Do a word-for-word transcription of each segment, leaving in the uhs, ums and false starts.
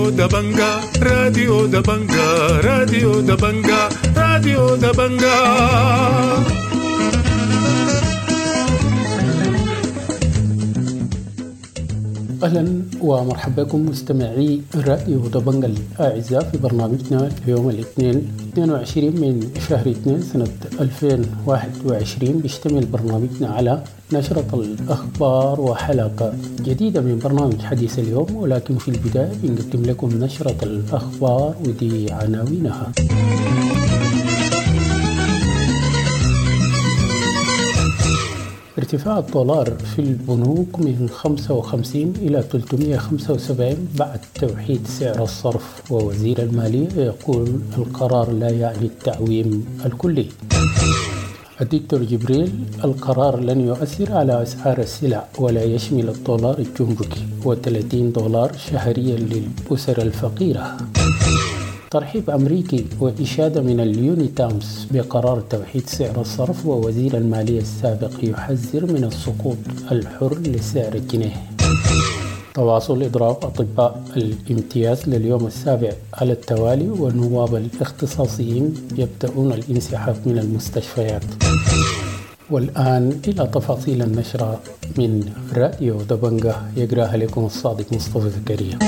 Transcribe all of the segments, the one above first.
راديو دبنجا راديو دبنجا راديو دبنجا راديو دبنجا. أهلا ومرحبا بكم مستمعي راديو دبنجا الأعزاء في برنامجنا اليوم الاثنين اثنين وعشرين من شهر اثنين سنة ألفين وواحد وعشرين. بيشتمل برنامجنا على نشرة الأخبار وحلقة جديدة من برنامج حديث اليوم، ولكن في البداية بنقدم لكم نشرة الأخبار ودي عناوينها. ارتفاع الدولار في البنوك من خمسة وخمسين إلى ثلاثمئة وخمسة وسبعين بعد توحيد سعر الصرف، ووزير المالية يقول القرار لا يعني التعويم الكلي. الدكتور جبريل القرار لن يؤثر على أسعار السلع ولا يشمل الدولار الجمركي وثلاثين دولار شهريا للأسر الفقيرة. ترحيب أمريكي وإشادة من اليوني تايمز بقرار توحيد سعر الصرف، ووزير المالية السابق يحذر من السقوط الحر لسعر الجنيه. تواصل إضراب أطباء الامتياز لليوم السابع على التوالي، والنواب الاختصاصيين يبدأون الانسحاب من المستشفيات. والآن إلى تفاصيل النشرة من راديو دبنجا، يقرأها لكم الصادق مصطفى زكريا.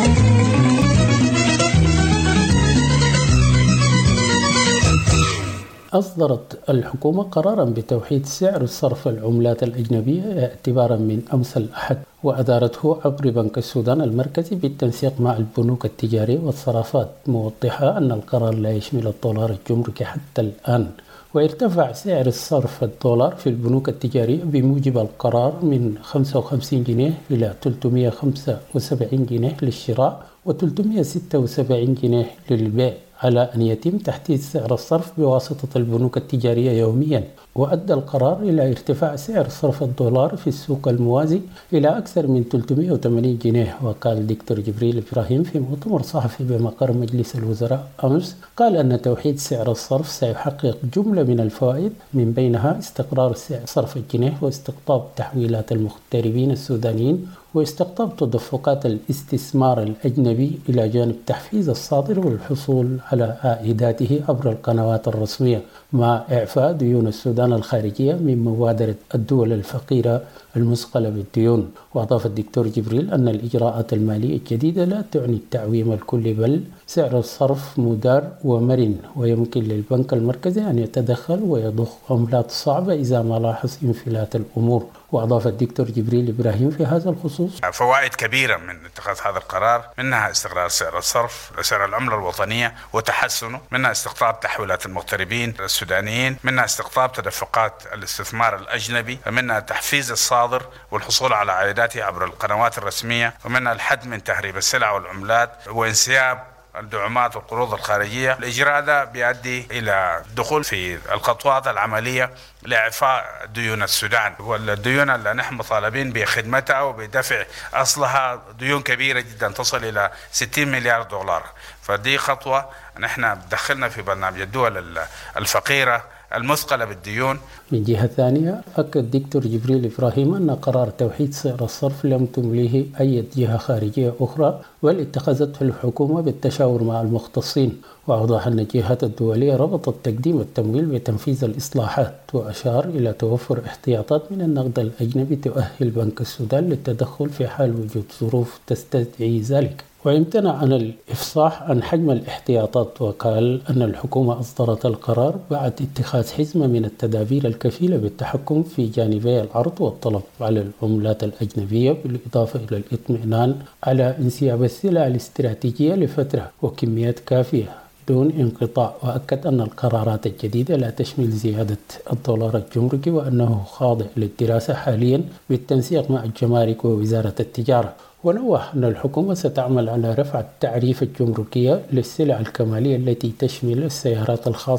أصدرت الحكومة قراراً بتوحيد سعر صرف العملات الأجنبية اعتباراً من أمس الأحد، وأدارته عبر بنك السودان المركزي بالتنسيق مع البنوك التجارية والصرافات، موضحة أن القرار لا يشمل الدولار الجمركي حتى الآن. وارتفع سعر الصرف الدولار في البنوك التجارية بموجب القرار من خمسة وخمسين جنيه إلى ثلاثمئة وخمسة وسبعين جنيه للشراء وثلاثمئة وستة وسبعين جنيه للبيع، على أن يتم تحديث سعر الصرف بواسطة البنوك التجارية يومياً. وأدى القرار إلى ارتفاع سعر صرف الدولار في السوق الموازي إلى أكثر من ثلاثمئة وثمانين جنيه. وقال دكتور جبريل إبراهيم في مؤتمر صحفي بمقر مجلس الوزراء أمس، قال أن توحيد سعر الصرف سيحقق جملة من الفوائد، من بينها استقرار سعر صرف الجنيه واستقطاب تحويلات المغتربين السودانيين واستقطاب تدفقات الاستثمار الأجنبي، إلى جانب تحفيز الصادر والحصول على عائداته عبر القنوات الرسمية، مع إعفاء ديون السودان الخارجية من مبادرة الدول الفقيرة المثقلة بالديون. وأضاف الدكتور جبريل أن الإجراءات المالية الجديدة لا تعني التعويم الكلي، بل سعر الصرف مدار ومرن، ويمكن للبنك المركزي أن يتدخل ويضخ عملات صعبة إذا ما لاحظ انفلات الأمور. وأضاف الدكتور جبريل إبراهيم في هذا الخصوص: فوائد كبيرة من اتخاذ هذا القرار، منها استقرار سعر الصرف، سعر العملة الوطنية وتحسنه، منها استقطاب تحويلات المغتربين السودانيين، منها استقطاب تدفقات الاستثمار الأجنبي، منها تحفيز الصادر والحصول على عائداته عبر القنوات الرسمية، ومنها الحد من تهريب السلع والعملات وانسياب الدعومات والقروض الخارجية. الإجراء ده بيؤدي إلى الدخول في الخطوات العملية لإعفاء ديون السودان، والديون اللي نحن مطالبين بخدمتها وبدفع أصلها ديون كبيرة جدا تصل إلى ستين مليار دولار. فدي خطوة نحن دخلنا في برنامج الدول الفقيرة المثقلة بالديون. من جهة ثانية، أكد دكتور جبريل إبراهيم أن قرار توحيد سعر الصرف لم تمليه أي جهة خارجية أخرى، بل اتخذته الحكومة بالتشاور مع المختصين. وأوضح أن الجهات الدولية ربطت تقديم التمويل بتنفيذ الإصلاحات، وأشار إلى توفر احتياطات من النقد الأجنبي تؤهل بنك السودان للتدخل في حال وجود ظروف تستدعي ذلك. وامتنع عن الإفصاح عن حجم الاحتياطات، وقال أن الحكومة أصدرت القرار بعد اتخاذ حزمة من التدابير الكفيلة بالتحكم في جانبي العرض والطلب على العملات الأجنبية، بالإضافة إلى الإطمئنان على انسياب السلع الاستراتيجية لفترة وكميات كافية دون انقطاع. وأكد أن القرارات الجديدة لا تشمل زيادة الدولار الجمركي، وأنه خاضع للدراسة حاليا بالتنسيق مع الجمارك ووزارة التجارة. ونوه أن الحكومة ستعمل على رفع التعريف الجمركية للسلع الكمالية التي تشمل السيارات الخاصة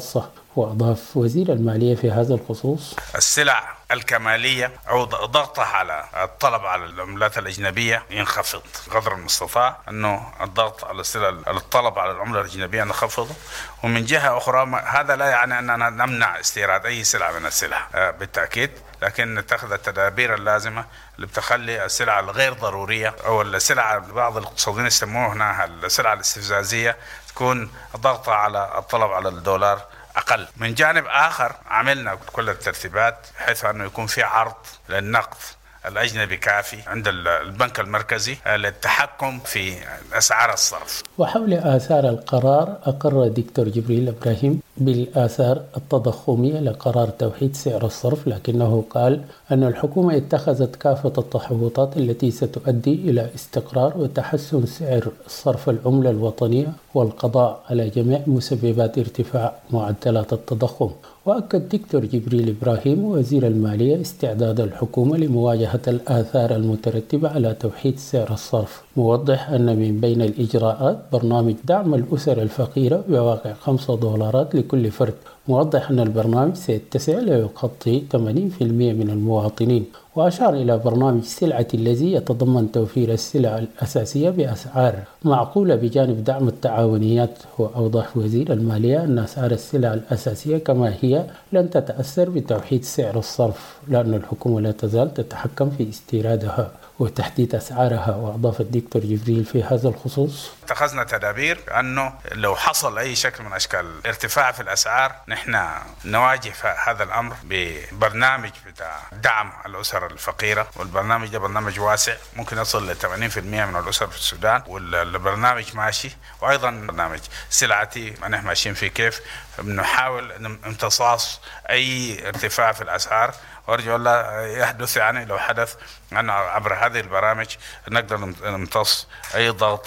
وأضاف وزير المالية في هذا الخصوص: السلع الكمالية أو ضغطها على الطلب على العملات الأجنبية ينخفض قدر المستطاع، أنه الضغط على السلع الطلب على العملة الأجنبية نخفضه. ومن جهة أخرى هذا لا يعني أننا نمنع استيراد أي سلعة من السلع بالتأكيد، لكن نتخذ التدابير اللازمة اللي بتخلي السلع الغير ضرورية أو السلع بعض الاقتصاديين يسموها السلع الاستفزازية تكون ضغطها على الطلب على الدولار أقل. من جانب آخر عملنا كل الترتيبات بحيث أنه يكون في عرض للنقد الأجنبي كافي عند البنك المركزي للتحكم في أسعار الصرف. وحول آثار القرار، أقر الدكتور جبريل إبراهيم بالآثار التضخمية لقرار توحيد سعر الصرف، لكنه قال أن الحكومة اتخذت كافة التحوطات التي ستؤدي إلى استقرار وتحسن سعر صرف العملة الوطنية والقضاء على جميع مسببات ارتفاع معدلات التضخم. وأكد دكتور جبريل إبراهيم وزير المالية استعداد الحكومة لمواجهة الآثار المترتبة على توحيد سعر الصرف، موضح أن من بين الإجراءات برنامج دعم الأسر الفقيرة بواقع خمسة دولارات لكل فرد، موضح أن البرنامج سيتسع ليغطي ثمانين بالمئة من المواطنين. وأشار إلى برنامج سلعة الذي يتضمن توفير السلع الأساسية بأسعار معقولة بجانب دعم التعاونيات. وأوضح وزير المالية أن أسعار السلع الأساسية كما هي لن تتأثر بتوحيد سعر الصرف، لأن الحكومة لا تزال تتحكم في استيرادها وتحديد أسعارها. وأضاف الدكتور جبريل في هذا الخصوص: اتخذنا تدابير أنه لو حصل أي شكل من أشكال ارتفاع في الأسعار نحن نواجه هذا الأمر ببرنامج بتاع دعم الأسر الفقيرة، والبرنامج ده برنامج واسع ممكن يصل ل ثمانين بالمئة من الأسر في السودان، والبرنامج ماشي. وأيضا برنامج سلعتي ما نحن ماشيين فيه كيف بنحاول امتصاص أي ارتفاع في الأسعار، وأرجو الله يحدث يعني لو حدث أن عبر هذه البرامج نقدر نمتص أي ضغط.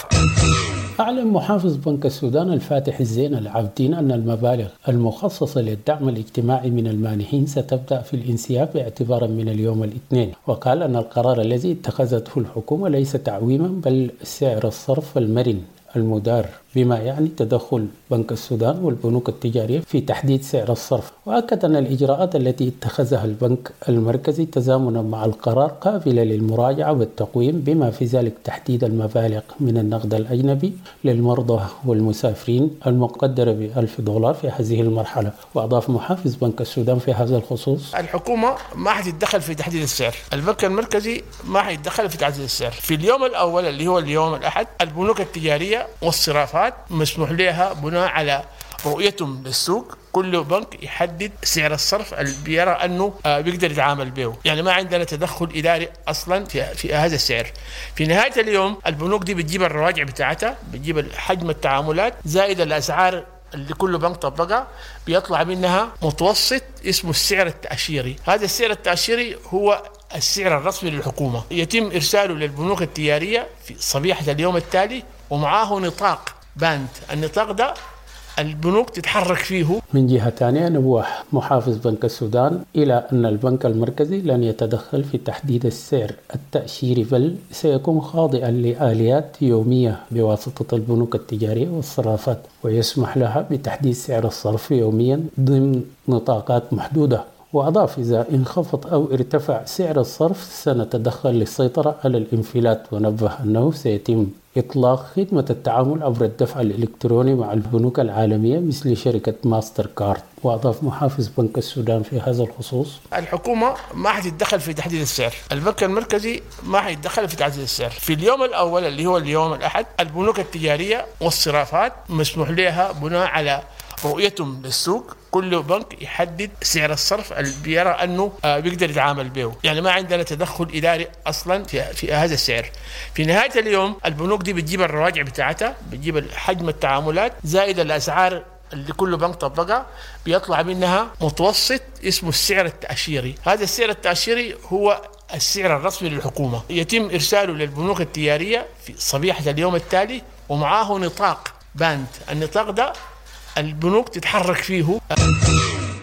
أعلن محافظ بنك السودان الفاتح الزين العابدين أن المبالغ المخصصة للدعم الاجتماعي من المانحين ستبدأ في الانسياب اعتبارا من اليوم الاثنين. وقال أن القرار الذي اتخذته الحكومة ليس تعويما بل سعر الصرف المرن المدار، بما يعني تدخل بنك السودان والبنوك التجارية في تحديد سعر الصرف. وأكد أن الإجراءات التي اتخذها البنك المركزي تزامنا مع القرار قابلة للمراجعة والتقويم، بما في ذلك تحديد المبالغ من النقد الأجنبي للمرضى والمسافرين المقدرة بألف دولار في هذه المرحلة. وأضاف محافظ بنك السودان في هذا الخصوص: الحكومة ما حتتدخل في تحديد السعر، البنك المركزي ما حيتدخل في تحديد السعر. في اليوم الأول اللي هو اليوم الأحد البنوك التجارية والصرافات مسموح لها بناء على رؤيتهم للسوق كل بنك يحدد سعر الصرف اللي بيرى انه بيقدر يتعامل به، يعني ما عندنا تدخل اداري اصلا في, في هذا السعر. في نهايه اليوم البنوك دي بتجيب الرواجع بتاعتها، بتجيب حجم التعاملات زائد الاسعار اللي كل بنك طبقها، بيطلع منها متوسط اسمه السعر التأشيري. هذا السعر التأشيري هو السعر الرسمي للحكومة، يتم ارساله للبنوك التجارية في صبيحة اليوم التالي، ومعاه نطاق باند، النطاق ده البنوك تتحرك فيه. من جهة ثانية نبوح محافظ بنك السودان إلى أن البنك المركزي لن يتدخل في تحديد السعر التأشيري، بل سيكون خاضعا لآليات يومية بواسطة البنوك التجارية والصرافات، ويسمح لها بتحديد سعر الصرف يوميا ضمن نطاقات محدودة. وأضاف: إذا انخفض أو ارتفع سعر الصرف سنتدخل للسيطرة على الانفلات. ونبه أنه سيتم إطلاق خدمة التعامل عبر الدفع الإلكتروني مع البنوك العالمية مثل شركة ماستر كارد. وأضاف محافظ بنك السودان في هذا الخصوص: الحكومة ما حتتدخل في تحديد السعر، البنك المركزي ما حيتدخل في تحديد السعر. في اليوم الأول اللي هو اليوم الأحد البنوك التجارية والصرافات مسموح لها بناء على رؤيتهم للسوق كل بنك يحدد سعر الصرف اللي بيرى انه بيقدر يتعامل به، يعني ما عندنا تدخل اداري اصلا في, في هذا السعر. في نهايه اليوم البنوك دي بتجيب الرواجع بتاعتها، بتجيب حجم التعاملات زائد الاسعار اللي كل بنك طبقها، بيطلع منها متوسط اسمه السعر التأشيري. هذا السعر التأشيري هو السعر الرسمي للحكومة، يتم ارساله للبنوك التجارية في صبيحة اليوم التالي، ومعاه نطاق باند، النطاق ده البنوك تتحرك فيه.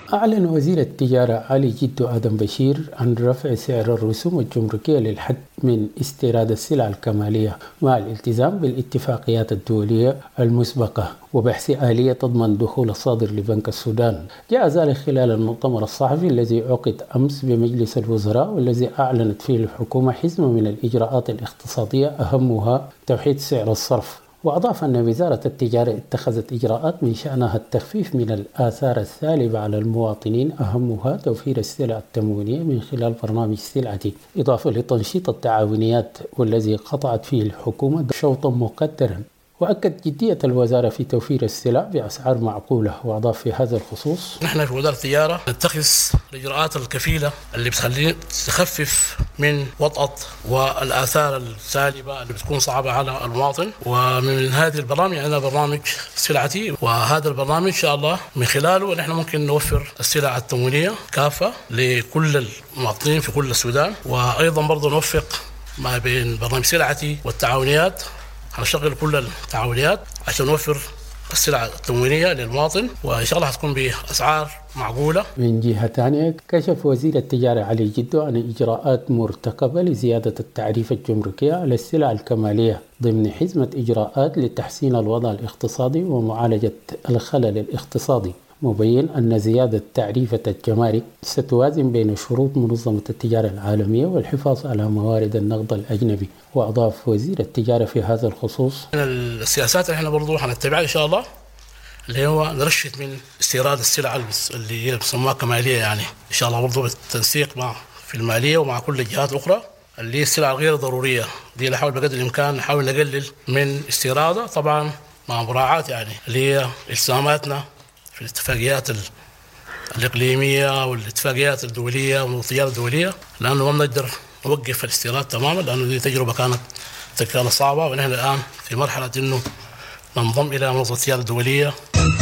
أعلن وزير التجارة علي جدو آدم بشير عن رفع سعر الرسوم الجمركية للحد من استيراد السلع الكمالية مع الالتزام بالاتفاقيات الدولية المسبقة وبحث آلية تضمن دخول الصادر لبنك السودان. جاء ذلك خلال المؤتمر الصحفي الذي عقد أمس بمجلس الوزراء والذي أعلنت فيه الحكومة حزمة من الإجراءات الاقتصادية أهمها توحيد سعر الصرف. وأضاف أن وزارة التجارة اتخذت إجراءات من شأنها التخفيف من الآثار السالبة على المواطنين أهمها توفير السلع التموينية من خلال برنامج سلعتي، إضافة لتنشيط التعاونيات والذي قطعت فيه الحكومة شوطا مقدرا. وأكد جدية الوزارة في توفير السلع بأسعار معقولة. وأضاف في هذا الخصوص: نحن في وزارة التجارة نتخذ الإجراءات الكفيلة اللي بتخلي تخفف من وطأة والآثار السالبة اللي بتكون صعبة على المواطن. ومن هذه البرامج عندنا برنامج سلعتي، وهذا البرنامج إن شاء الله من خلاله نحن ممكن نوفر السلع التموينية كافة لكل المواطنين في كل السودان، وأيضا برضو نوفق ما بين برنامج سلعتي والتعاونيات. هنشغل كل التعاونيات عشان نوفر السلع التموينية للمواطن، وإن شاء الله هتكون بأسعار معقولة. من جهة ثانية كشف وزير التجارة علي جدو عن إجراءات مرتقبة لزيادة التعريف الجمركي على السلع الكمالية ضمن حزمة إجراءات لتحسين الوضع الاقتصادي ومعالجة الخلل الاقتصادي، مبين أن زيادة تعريفة الجمارك ستوازن بين شروط منظمة التجارة العالمية والحفاظ على موارد النقد الأجنبي. وأضاف وزير التجارة في هذا الخصوص: من السياسات اللي احنا برضو هنتبعها إن شاء الله اللي هو نرشد من استيراد السلع اللي هي بسموها كمالية، يعني إن شاء الله برضو بالتنسيق مع في المالية ومع كل الجهات الأخرى اللي هي السلع الغير ضرورية دي، نحاول بقدر الإمكان نحاول نقلل من استيرادها، طبعا مع مراعاة يعني اللي هي التزاماتنا في الاتفاقيات الإقليمية والاتفاقيات الدولية والتجارة الدولية، لأنه ما نقدر نوقف الاستيراد تماما، لأنه دي تجربة كانت كانت صعبة، ونحن الآن في مرحلة إنه ننضم إلى منظمة التجارة الدولية.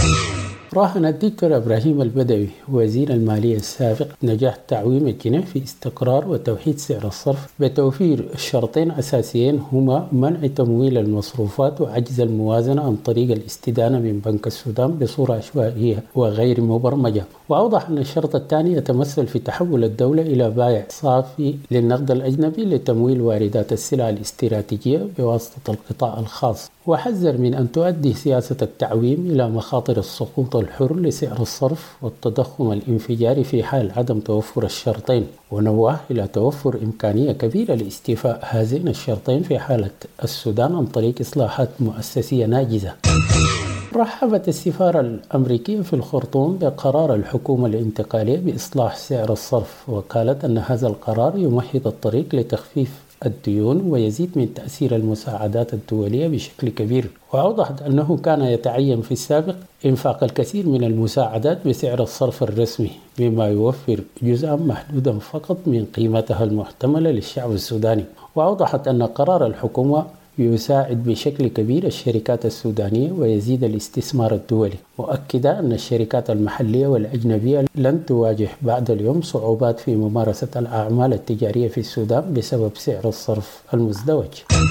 راهن الدكتور إبراهيم البدوي وزير المالية السابق نجاح تعويم الجنيه في استقرار وتوحيد سعر الصرف بتوفير شرطين أساسيين هما منع تمويل المصروفات وعجز الموازنة عن طريق الاستدانة من بنك السودان بصورة عشوائية وغير مبرمجة. وأوضح أن الشرط الثاني يتمثل في تحول الدولة إلى بائع صافي للنقد الأجنبي لتمويل واردات السلع الاستراتيجية بواسطة القطاع الخاص. وحذر من أن تؤدي سياسة التعويم إلى مخاطر السقوط الحر لسعر الصرف والتضخم الانفجاري في حال عدم توفر الشرطين، ونوه إلى توفر إمكانية كبيرة لاستيفاء هذين الشرطين في حالة السودان عن طريق إصلاحات مؤسسية ناجزة. رحبت السفارة الأمريكية في الخرطوم بقرار الحكومة الانتقالية بإصلاح سعر الصرف، وقالت أن هذا القرار يمهد الطريق لتخفيف الديون ويزيد من تأثير المساعدات الدولية بشكل كبير. وأوضحت أنه كان يتعين في السابق إنفاق الكثير من المساعدات بسعر الصرف الرسمي، مما يوفر جزءا محدودا فقط من قيمتها المحتملة للشعب السوداني. وأوضحت أن قرار الحكومة يساعد بشكل كبير الشركات السودانية ويزيد الاستثمار الدولي، مؤكدة أن الشركات المحلية والأجنبية لن تواجه بعد اليوم صعوبات في ممارسة الأعمال التجارية في السودان بسبب سعر الصرف المزدوج.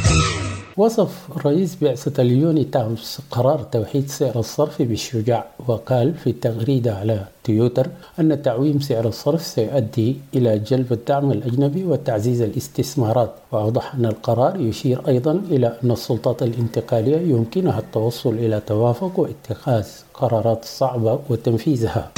وصف رئيس بعثة اليوني تايمز قرار توحيد سعر الصرف بالشجاع، وقال في تغريدة على تويتر أن تعويم سعر الصرف سيؤدي إلى جلب الدعم الأجنبي وتعزيز الاستثمارات. وأوضح أن القرار يشير أيضا إلى أن السلطات الانتقالية يمكنها التوصل إلى توافق واتخاذ قرارات صعبة وتنفيذها.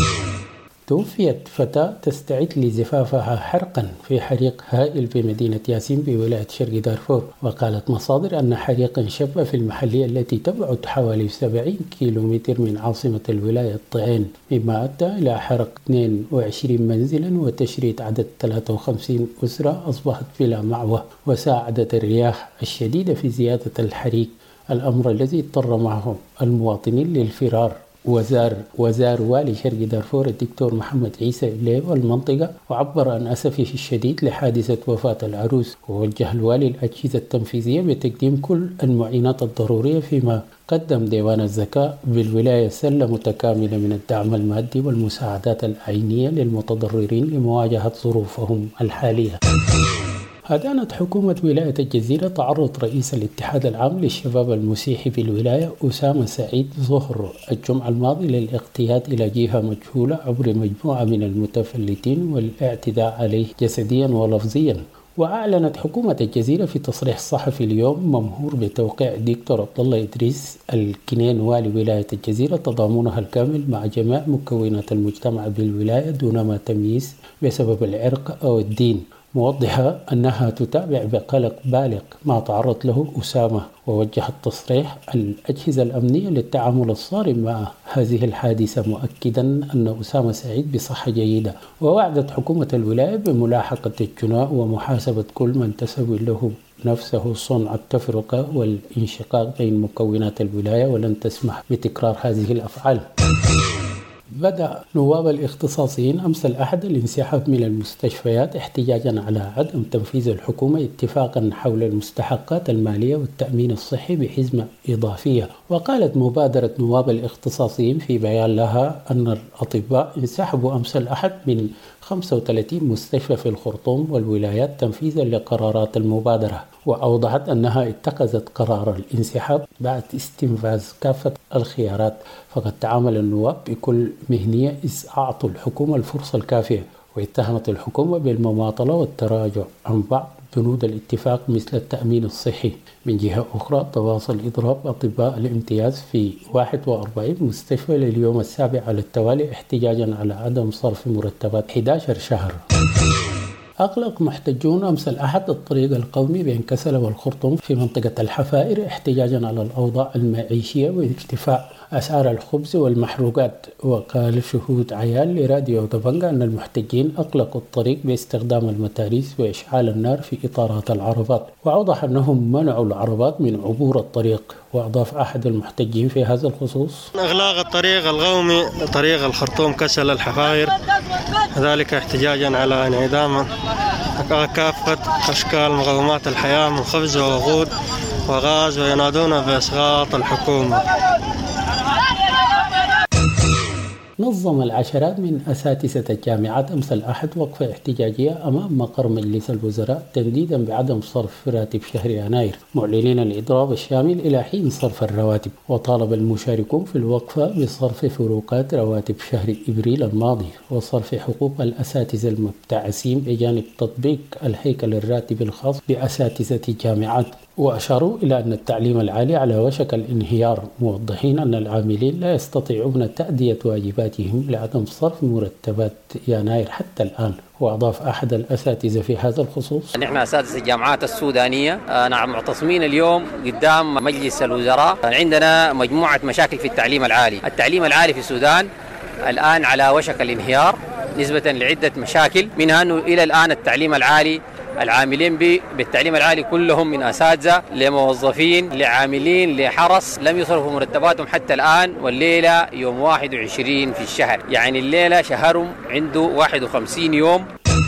توفيت فتاة تستعد لزفافها حرقا في حريق هائل بمدينة ياسين بولاية شرق دارفور. وقالت مصادر أن حريقا شب في المحلية التي تبعد حوالي سبعين كيلومتر من عاصمة الولاية الطعين، مما أدى إلى حرق اثنين وعشرين منزلا وتشريد عدد ثلاثة وخمسين أسرة أصبحت بلا مأوى. وساعدت الرياح الشديدة في زيادة الحريق، الأمر الذي اضطر معه المواطنين للفرار. وزار وزار والي شرق دارفور الدكتور محمد عيسى إليه المنطقة، وعبر عن أسفه الشديد لحادثة وفاة العروس، ووجه الوالي الأجهزة التنفيذية بتقديم كل المعينات الضرورية، فيما قدم ديوان الزكاة بالولاية سلة متكاملة من الدعم المادي والمساعدات العينية للمتضررين لمواجهة ظروفهم الحالية. أدانت حكومة ولاية الجزيرة تعرض رئيس الاتحاد العام للشباب المسيحي في الولاية أسامة سعيد ظهر الجمعة الماضية للاغتيال إلى جهة مجهولة عبر مجموعة من المتفلتين والاعتداء عليه جسديا ولفظيا. وأعلنت حكومة الجزيرة في تصريح صحفي اليوم ممهور بتوقيع الدكتور عبد الله إدريس الكنين والي ولاية الجزيرة تضامنها الكامل مع جميع مكونات المجتمع بالولاية دون ما تمييز بسبب العرق أو الدين، موضحة أنها تتابع بقلق بالغ ما تعرض له أسامة. ووجه التصريح الأجهزة الأمنية للتعامل الصارم مع هذه الحادثة، مؤكدا أن أسامة سعيد بصحة جيدة. ووعدت حكومة الولاية بملاحقة الجناة ومحاسبة كل من تسوي له نفسه صنع التفرقة والانشقاق بين مكونات الولاية، ولن تسمح بتكرار هذه الأفعال. بدأ نواب الاختصاصيين أمس الأحد الانسحاب من المستشفيات احتجاجا على عدم تنفيذ الحكومة اتفاقا حول المستحقات المالية والتأمين الصحي بحزمة إضافية. وقالت مبادرة نواب الاختصاصيين في بيان لها أن الأطباء انسحبوا أمس الأحد من خمسة وثلاثين مستشفى في الخرطوم والولايات تنفيذا لقرارات المبادرة. وأوضحت أنها اتخذت قرار الانسحاب بعد استنفاذ كافة الخيارات، فقد تعامل النواب بكل مهنية إذ أعطوا الحكومة الفرصة الكافية، واتهمت الحكومة بالمماطلة والتراجع عن بعض بنود الاتفاق مثل التأمين الصحي. من جهة أخرى تواصل إضراب أطباء الامتياز في واحد وأربعين مستشفى لليوم السابع على التوالي احتجاجا على عدم صرف مرتبات أحد عشر شهر. أغلق محتجون أمس الأحد الطريق القومي بين كسلة والخرطوم في منطقة الحفائر احتجاجا على الأوضاع المعيشية وارتفاع أسعار الخبز والمحروقات. وقال شهود عيان لراديو دبنجا أن المحتجين أغلقوا الطريق باستخدام المتاريس وإشعال النار في إطارات العربات، وأوضح أنهم منعوا العربات من عبور الطريق. وأضاف أحد المحتجين في هذا الخصوص: إغلاق الطريق القومي طريق الخرطوم كسلة الحفائر، ذلك احتجاجا على انعدام كافة أشكال مقومات الحياة من خبز ووقود وغاز، وينادون بإسقاط الحكومة. نظم العشرات من أساتذة الجامعات أمس الأحد وقفة احتجاجية أمام مقر مجلس الوزراء تنديدا بعدم صرف راتب شهر يناير، معلنين الإضراب الشامل إلى حين صرف الرواتب. وطالب المشاركون في الوقفة بصرف فروقات رواتب شهر إبريل الماضي وصرف حقوق الأساتذة المبتعثين بجانب تطبيق الهيكل الراتب الخاص بأساتذة الجامعات. وأشاروا إلى أن التعليم العالي على وشك الانهيار، موضحين أن العاملين لا يستطيعون تأدية واجباتهم لعدم صرف مرتبات يناير حتى الآن. وأضاف أحد الأساتذة في هذا الخصوص: نحن أساتذة الجامعات السودانية نعم معتصمين اليوم قدام مجلس الوزراء. عندنا مجموعة مشاكل في التعليم العالي. التعليم العالي في السودان الآن على وشك الانهيار نسبة لعدة مشاكل، منها أنه إلى الآن التعليم العالي العاملين بالتعليم العالي كلهم من أساتذة لموظفين لعاملين لحرس لم يصرفوا مرتباتهم حتى الآن، والليلة يوم واحد وعشرين في الشهر، يعني الليلة شهرهم عنده واحد وخمسين يوم.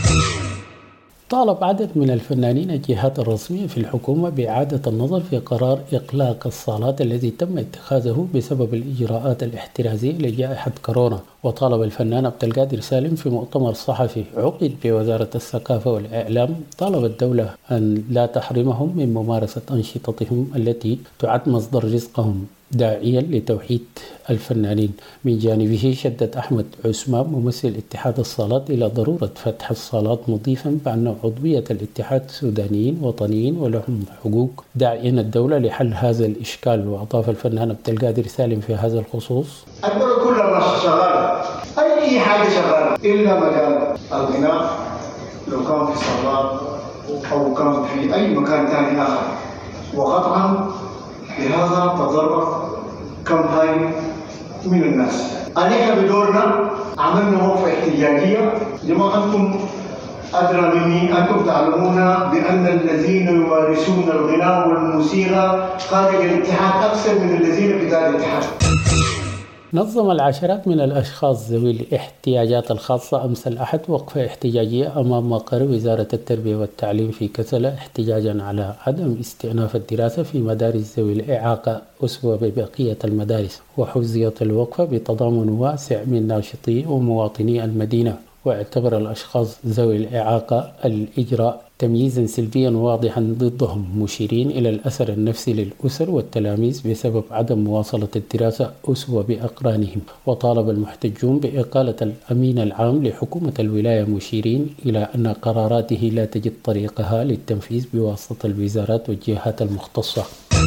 طالب عدد من الفنانين الجهات الرسمية في الحكومة بإعادة النظر في قرار إغلاق الصالات الذي تم اتخاذه بسبب الإجراءات الاحترازية لجائحة كورونا. وطالب الفنان عبد القادر سالم في مؤتمر صحفي عقد بوزارة الثقافة والإعلام طالب الدولة أن لا تحرمهم من ممارسة أنشطتهم التي تعد مصدر رزقهم، داعيا لتوحيد الفنانين. من جانبه شدد أحمد عثمان ممثل اتحاد الصالات إلى ضرورة فتح الصالات، مضيفا بأن عضوية الاتحاد السودانيين وطنيين ولهم حقوق، داعيا الدولة لحل هذا الإشكال. وأضاف الفنان عبد القادر سالم في هذا الخصوص: الدولة كلها شغالة، أي حاجة شغالة إلا مجال الغناء، لو كان في الصالات أو كان في أي مكان ثاني آخر. وقطعا لهذا تضرر كم هاي من الناس. علينا بدورنا عملنا وقفة احتجاجية. جماعة أنتم أدرى مني، أنتم تعلمون بأن الذين يمارسون الغناء والموسيقى خارج الاتحاد أكثر من الذين في داخل الاتحاد. نظم العشرات من الأشخاص ذوي الاحتياجات الخاصة أمس الأحد وقفة احتجاجية أمام مقر وزارة التربية والتعليم في كسلة احتجاجا على عدم استئناف الدراسة في مدارس ذوي الإعاقة أسوة ببقية المدارس. وحوزيت الوقفة بتضامن واسع من ناشطي ومواطني المدينة. واعتبر الأشخاص ذوي الإعاقة الإجراء تمييزا سلبيا واضحا ضدهم، مشيرين إلى الأثر النفسي للأسر والتلاميذ بسبب عدم مواصلة الدراسة أسوة بأقرانهم. وطالب المحتجون بإقالة الأمين العام لحكومة الولاية، مشيرين إلى أن قراراته لا تجد طريقها للتنفيذ بواسطة الوزارات والجهات المختصة.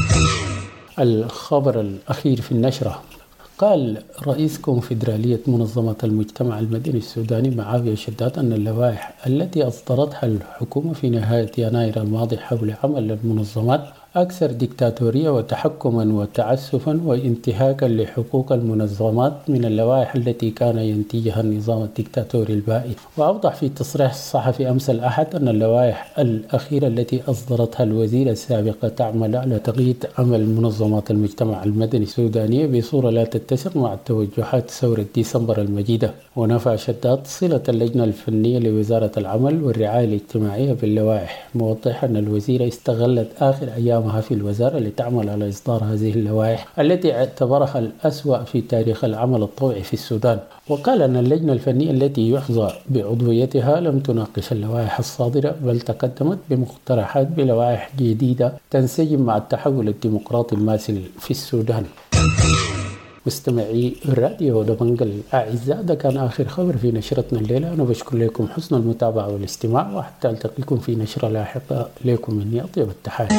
الخبر الأخير في النشرة، قال رئيس كونفدرالية منظمة المجتمع المدني السوداني معاوية شداد أن اللوائح التي أصدرتها الحكومة في نهاية يناير الماضي حول عمل المنظمات أكثر ديكتاتورية وتحكما وتعسفا وانتهاكا لحقوق المنظمات من اللوائح التي كان ينتجها النظام الديكتاتوري البائد. وأوضح في تصريح صحفي أمس الأحد أن اللوائح الأخيرة التي أصدرتها الوزيرة السابقة تعمل على تقييد عمل منظمات المجتمع المدني السودانية بصورة لا تتسق مع توجهات ثورة ديسمبر المجيدة. ونفى شداد صلة اللجنة الفنية لوزارة العمل والرعاية الاجتماعية باللوائح، موضحا أن الوزيرة استغلت آخر أيامها في الوزارة لتعمل على إصدار هذه اللوائح التي اعتبرها الأسوأ في تاريخ العمل الطوعي في السودان. وقال أن اللجنة الفنية التي يحظى بعضويتها لم تناقش اللوائح الصادرة، بل تقدمت بمقترحات بلوائح جديدة تنسجم مع التحول الديمقراطي الماثل في السودان. مستمعي الراديو دبنجة الأعزاء، ده كان آخر خبر في نشرتنا الليلة. أنا بشكر لكم حسن المتابعة والاستماع، وحتى ألتقيكم في نشرة لاحقة. لكم مني أطيب التحيات.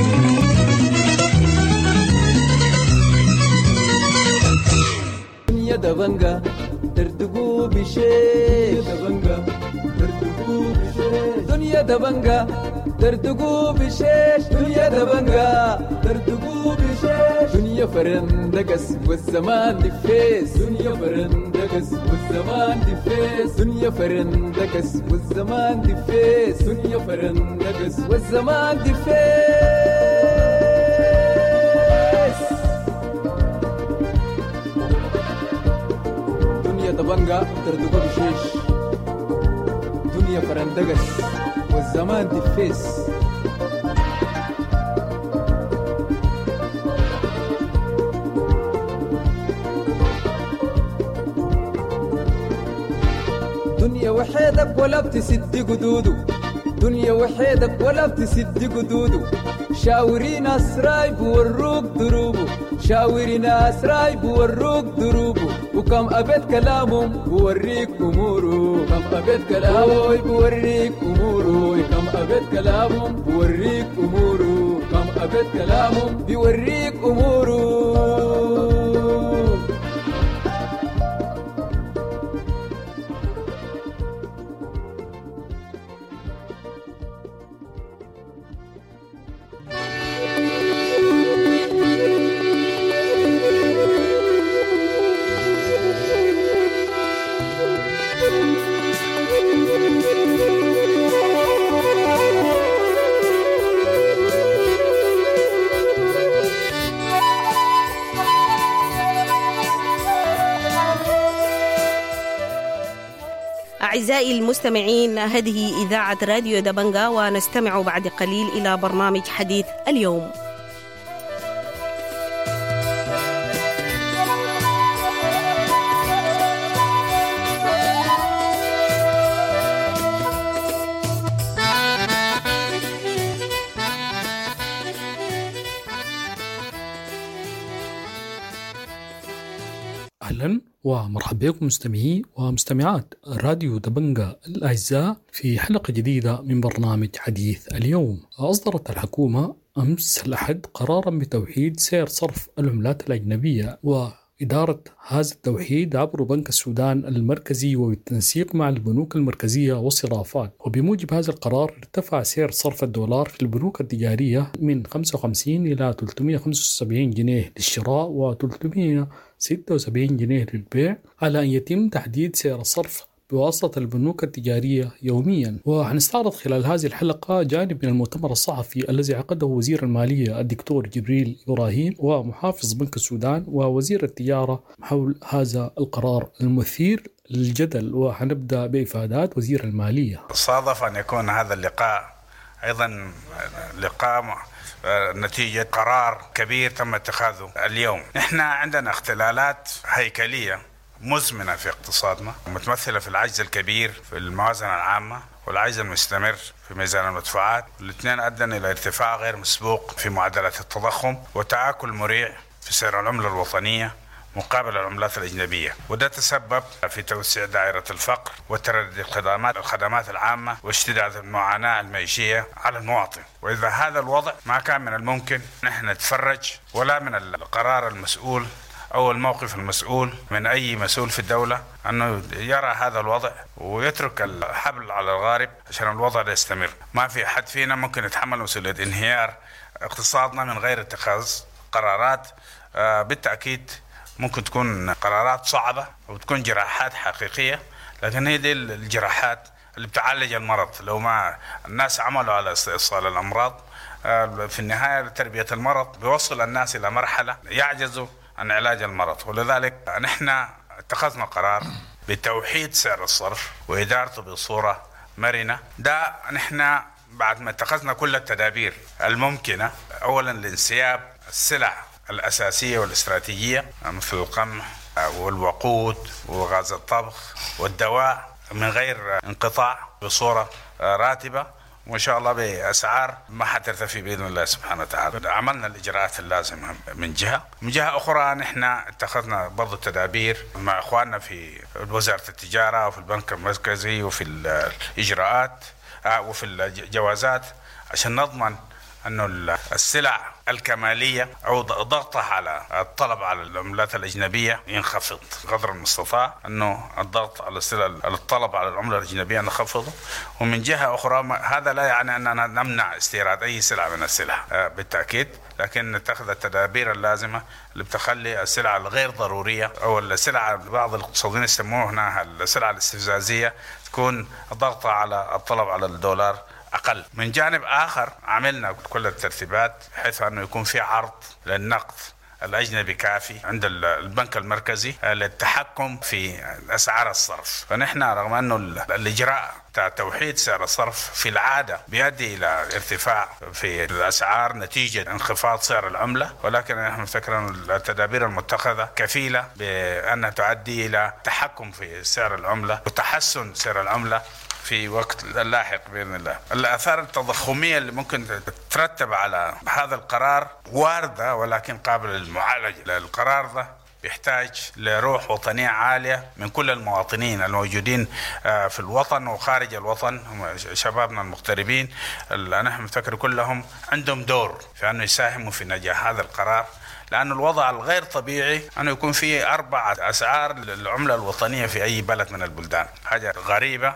دنيا دبنجة تردقوا بشيش، دنيا دبنجة تردقوا بشيش، دنيا دبنجة تردقوا بشيش، دنيا فرندقس والزمان دفيس، دنيا فرندقس والزمان دفيس، دنيا فرندقس والزمان دفيس، دنيا فرندقس والزمان دفيس. دنيا دبنجة تردقوا بشيش، دنيا فرندقس والزمان دفيس. دنيا وحيدك ولا بتسد قدوده، دنيا وحيدك ولا بتسد قدوده، شاوري ناس راي بوروك دروبه، شاوري ناس راي بوروك دروبه، وكم أبد كلامهم بوريك أموره، كم أبد كلامهم بوريك أموره، كم أبد كلامهم بوريك أموره، كم أبد كلامهم بوريك أموره. أعزائي المستمعين، هذه إذاعة راديو دبنجا، ونستمع بعد قليل إلى برنامج حديث اليوم. أهلا ومرحبا بكم مستمعي ومستمعات راديو دبنجة الأعزاء في حلقة جديدة من برنامج حديث اليوم. أصدرت الحكومة أمس الأحد قرارا بتوحيد سعر صرف العملات الأجنبية وإدارة هذا التوحيد عبر بنك السودان المركزي وبالتنسيق مع البنوك المركزية والصرافات. وبموجب هذا القرار ارتفع سعر صرف الدولار في البنوك التجارية من خمسة وخمسين إلى ثلاثمائة وخمسة وسبعين جنيه للشراء و ثلاثمائة وستة وسبعين جنيه للبيع، على أن يتم تحديد سعر الصرف بواسطة البنوك التجارية يوميا. وحنستعرض خلال هذه الحلقة جانب من المؤتمر الصحفي الذي عقده وزير المالية الدكتور جبريل إبراهيم ومحافظ بنك السودان ووزير التجارة حول هذا القرار المثير للجدل. وحنبدأ بإفادات وزير المالية. صادف أن يكون هذا اللقاء أيضا لقاء نتيجة قرار كبير تم اتخاذه اليوم. احنا عندنا اختلالات هيكلية مزمنة في اقتصادنا متمثلة في العجز الكبير في الموازنة العامة والعجز المستمر في ميزان المدفوعات، والاثنين أدى إلى ارتفاع غير مسبوق في معدلات التضخم وتآكل مريع في سعر العملة الوطنية مقابل العملات الأجنبية، وده تسبب في توسيع دائرة الفقر وتردد الخدمات الخدمات العامة واشتداد المعاناة المعيشية على المواطن. وإذا هذا الوضع ما كان من الممكن نحن نتفرج ولا من القرار المسؤول أو الموقف المسؤول من أي مسؤول في الدولة أنه يرى هذا الوضع ويترك الحبل على الغارب عشان الوضع ده يستمر. ما في حد فينا ممكن يتحمل مسؤولية انهيار اقتصادنا من غير اتخاذ قرارات. آه بالتأكيد ممكن تكون قرارات صعبة وتكون جراحات حقيقية، لكن هي دي الجراحات اللي بتعالج المرض. لو ما الناس عملوا على استئصال الأمراض في النهاية تربية المرض بيوصل الناس إلى مرحلة يعجزوا عن علاج المرض. ولذلك نحن اتخذنا قرار بتوحيد سعر الصرف وإدارته بصورة مرنة. ده نحن بعد ما اتخذنا كل التدابير الممكنة، أولا لانسياب السلع الأساسية والاستراتيجية مثل القمح والوقود وغاز الطبخ والدواء من غير انقطاع بصورة راتبة، وإن شاء الله بأسعار ما حترتفع بإذن الله سبحانه وتعالى. عملنا الإجراءات اللازمة من جهة. من جهة أخرى نحن اتخذنا برضو التدابير مع إخواننا في وزارة التجارة وفي البنك المركزي وفي الإجراءات وفي الجوازات عشان نضمن أنه السلع الكمالية أو ضغطها على الطلب على العملات الأجنبية ينخفض قدر المستطاع، أنه الضغط على السلع الطلب على العملة الأجنبية نخفضه. ومن جهة أخرى هذا لا يعني أننا نمنع استيراد أي سلعة من السلع بالتأكيد، لكن نتخذ التدابير اللازمة اللي بتخلي السلع الغير ضرورية أو السلع بعض الاقتصاديين يسموها هنا السلع الاستفزازية تكون ضغطها على الطلب على الدولار أقل. من جانب آخر عملنا كل الترتيبات بحيث أنه يكون في عرض للنقد الأجنبي كافي عند البنك المركزي للتحكم في أسعار الصرف. فنحن رغم أنه الإجراء توحيد سعر الصرف في العادة بيؤدي إلى ارتفاع في الأسعار نتيجة انخفاض سعر العملة، ولكن نحن نفكر أن التدابير المتخذة كفيلة بأنها تؤدي إلى تحكم في سعر العملة وتحسن سعر العملة في وقت لاحق بإذن الله. الآثار التضخمية اللي ممكن تترتب على هذا القرار واردة ولكن قابل للمعالجة. القرار ده بيحتاج لروح وطنية عالية من كل المواطنين الموجودين في الوطن وخارج الوطن، هم شبابنا المغتربين اللي نحن نفتكر كلهم عندهم دور في أنه يساهموا في نجاح هذا القرار، لأن الوضع الغير طبيعي أنه يكون فيه أربعة أسعار للعملة الوطنية في أي بلد من البلدان. حاجة غريبة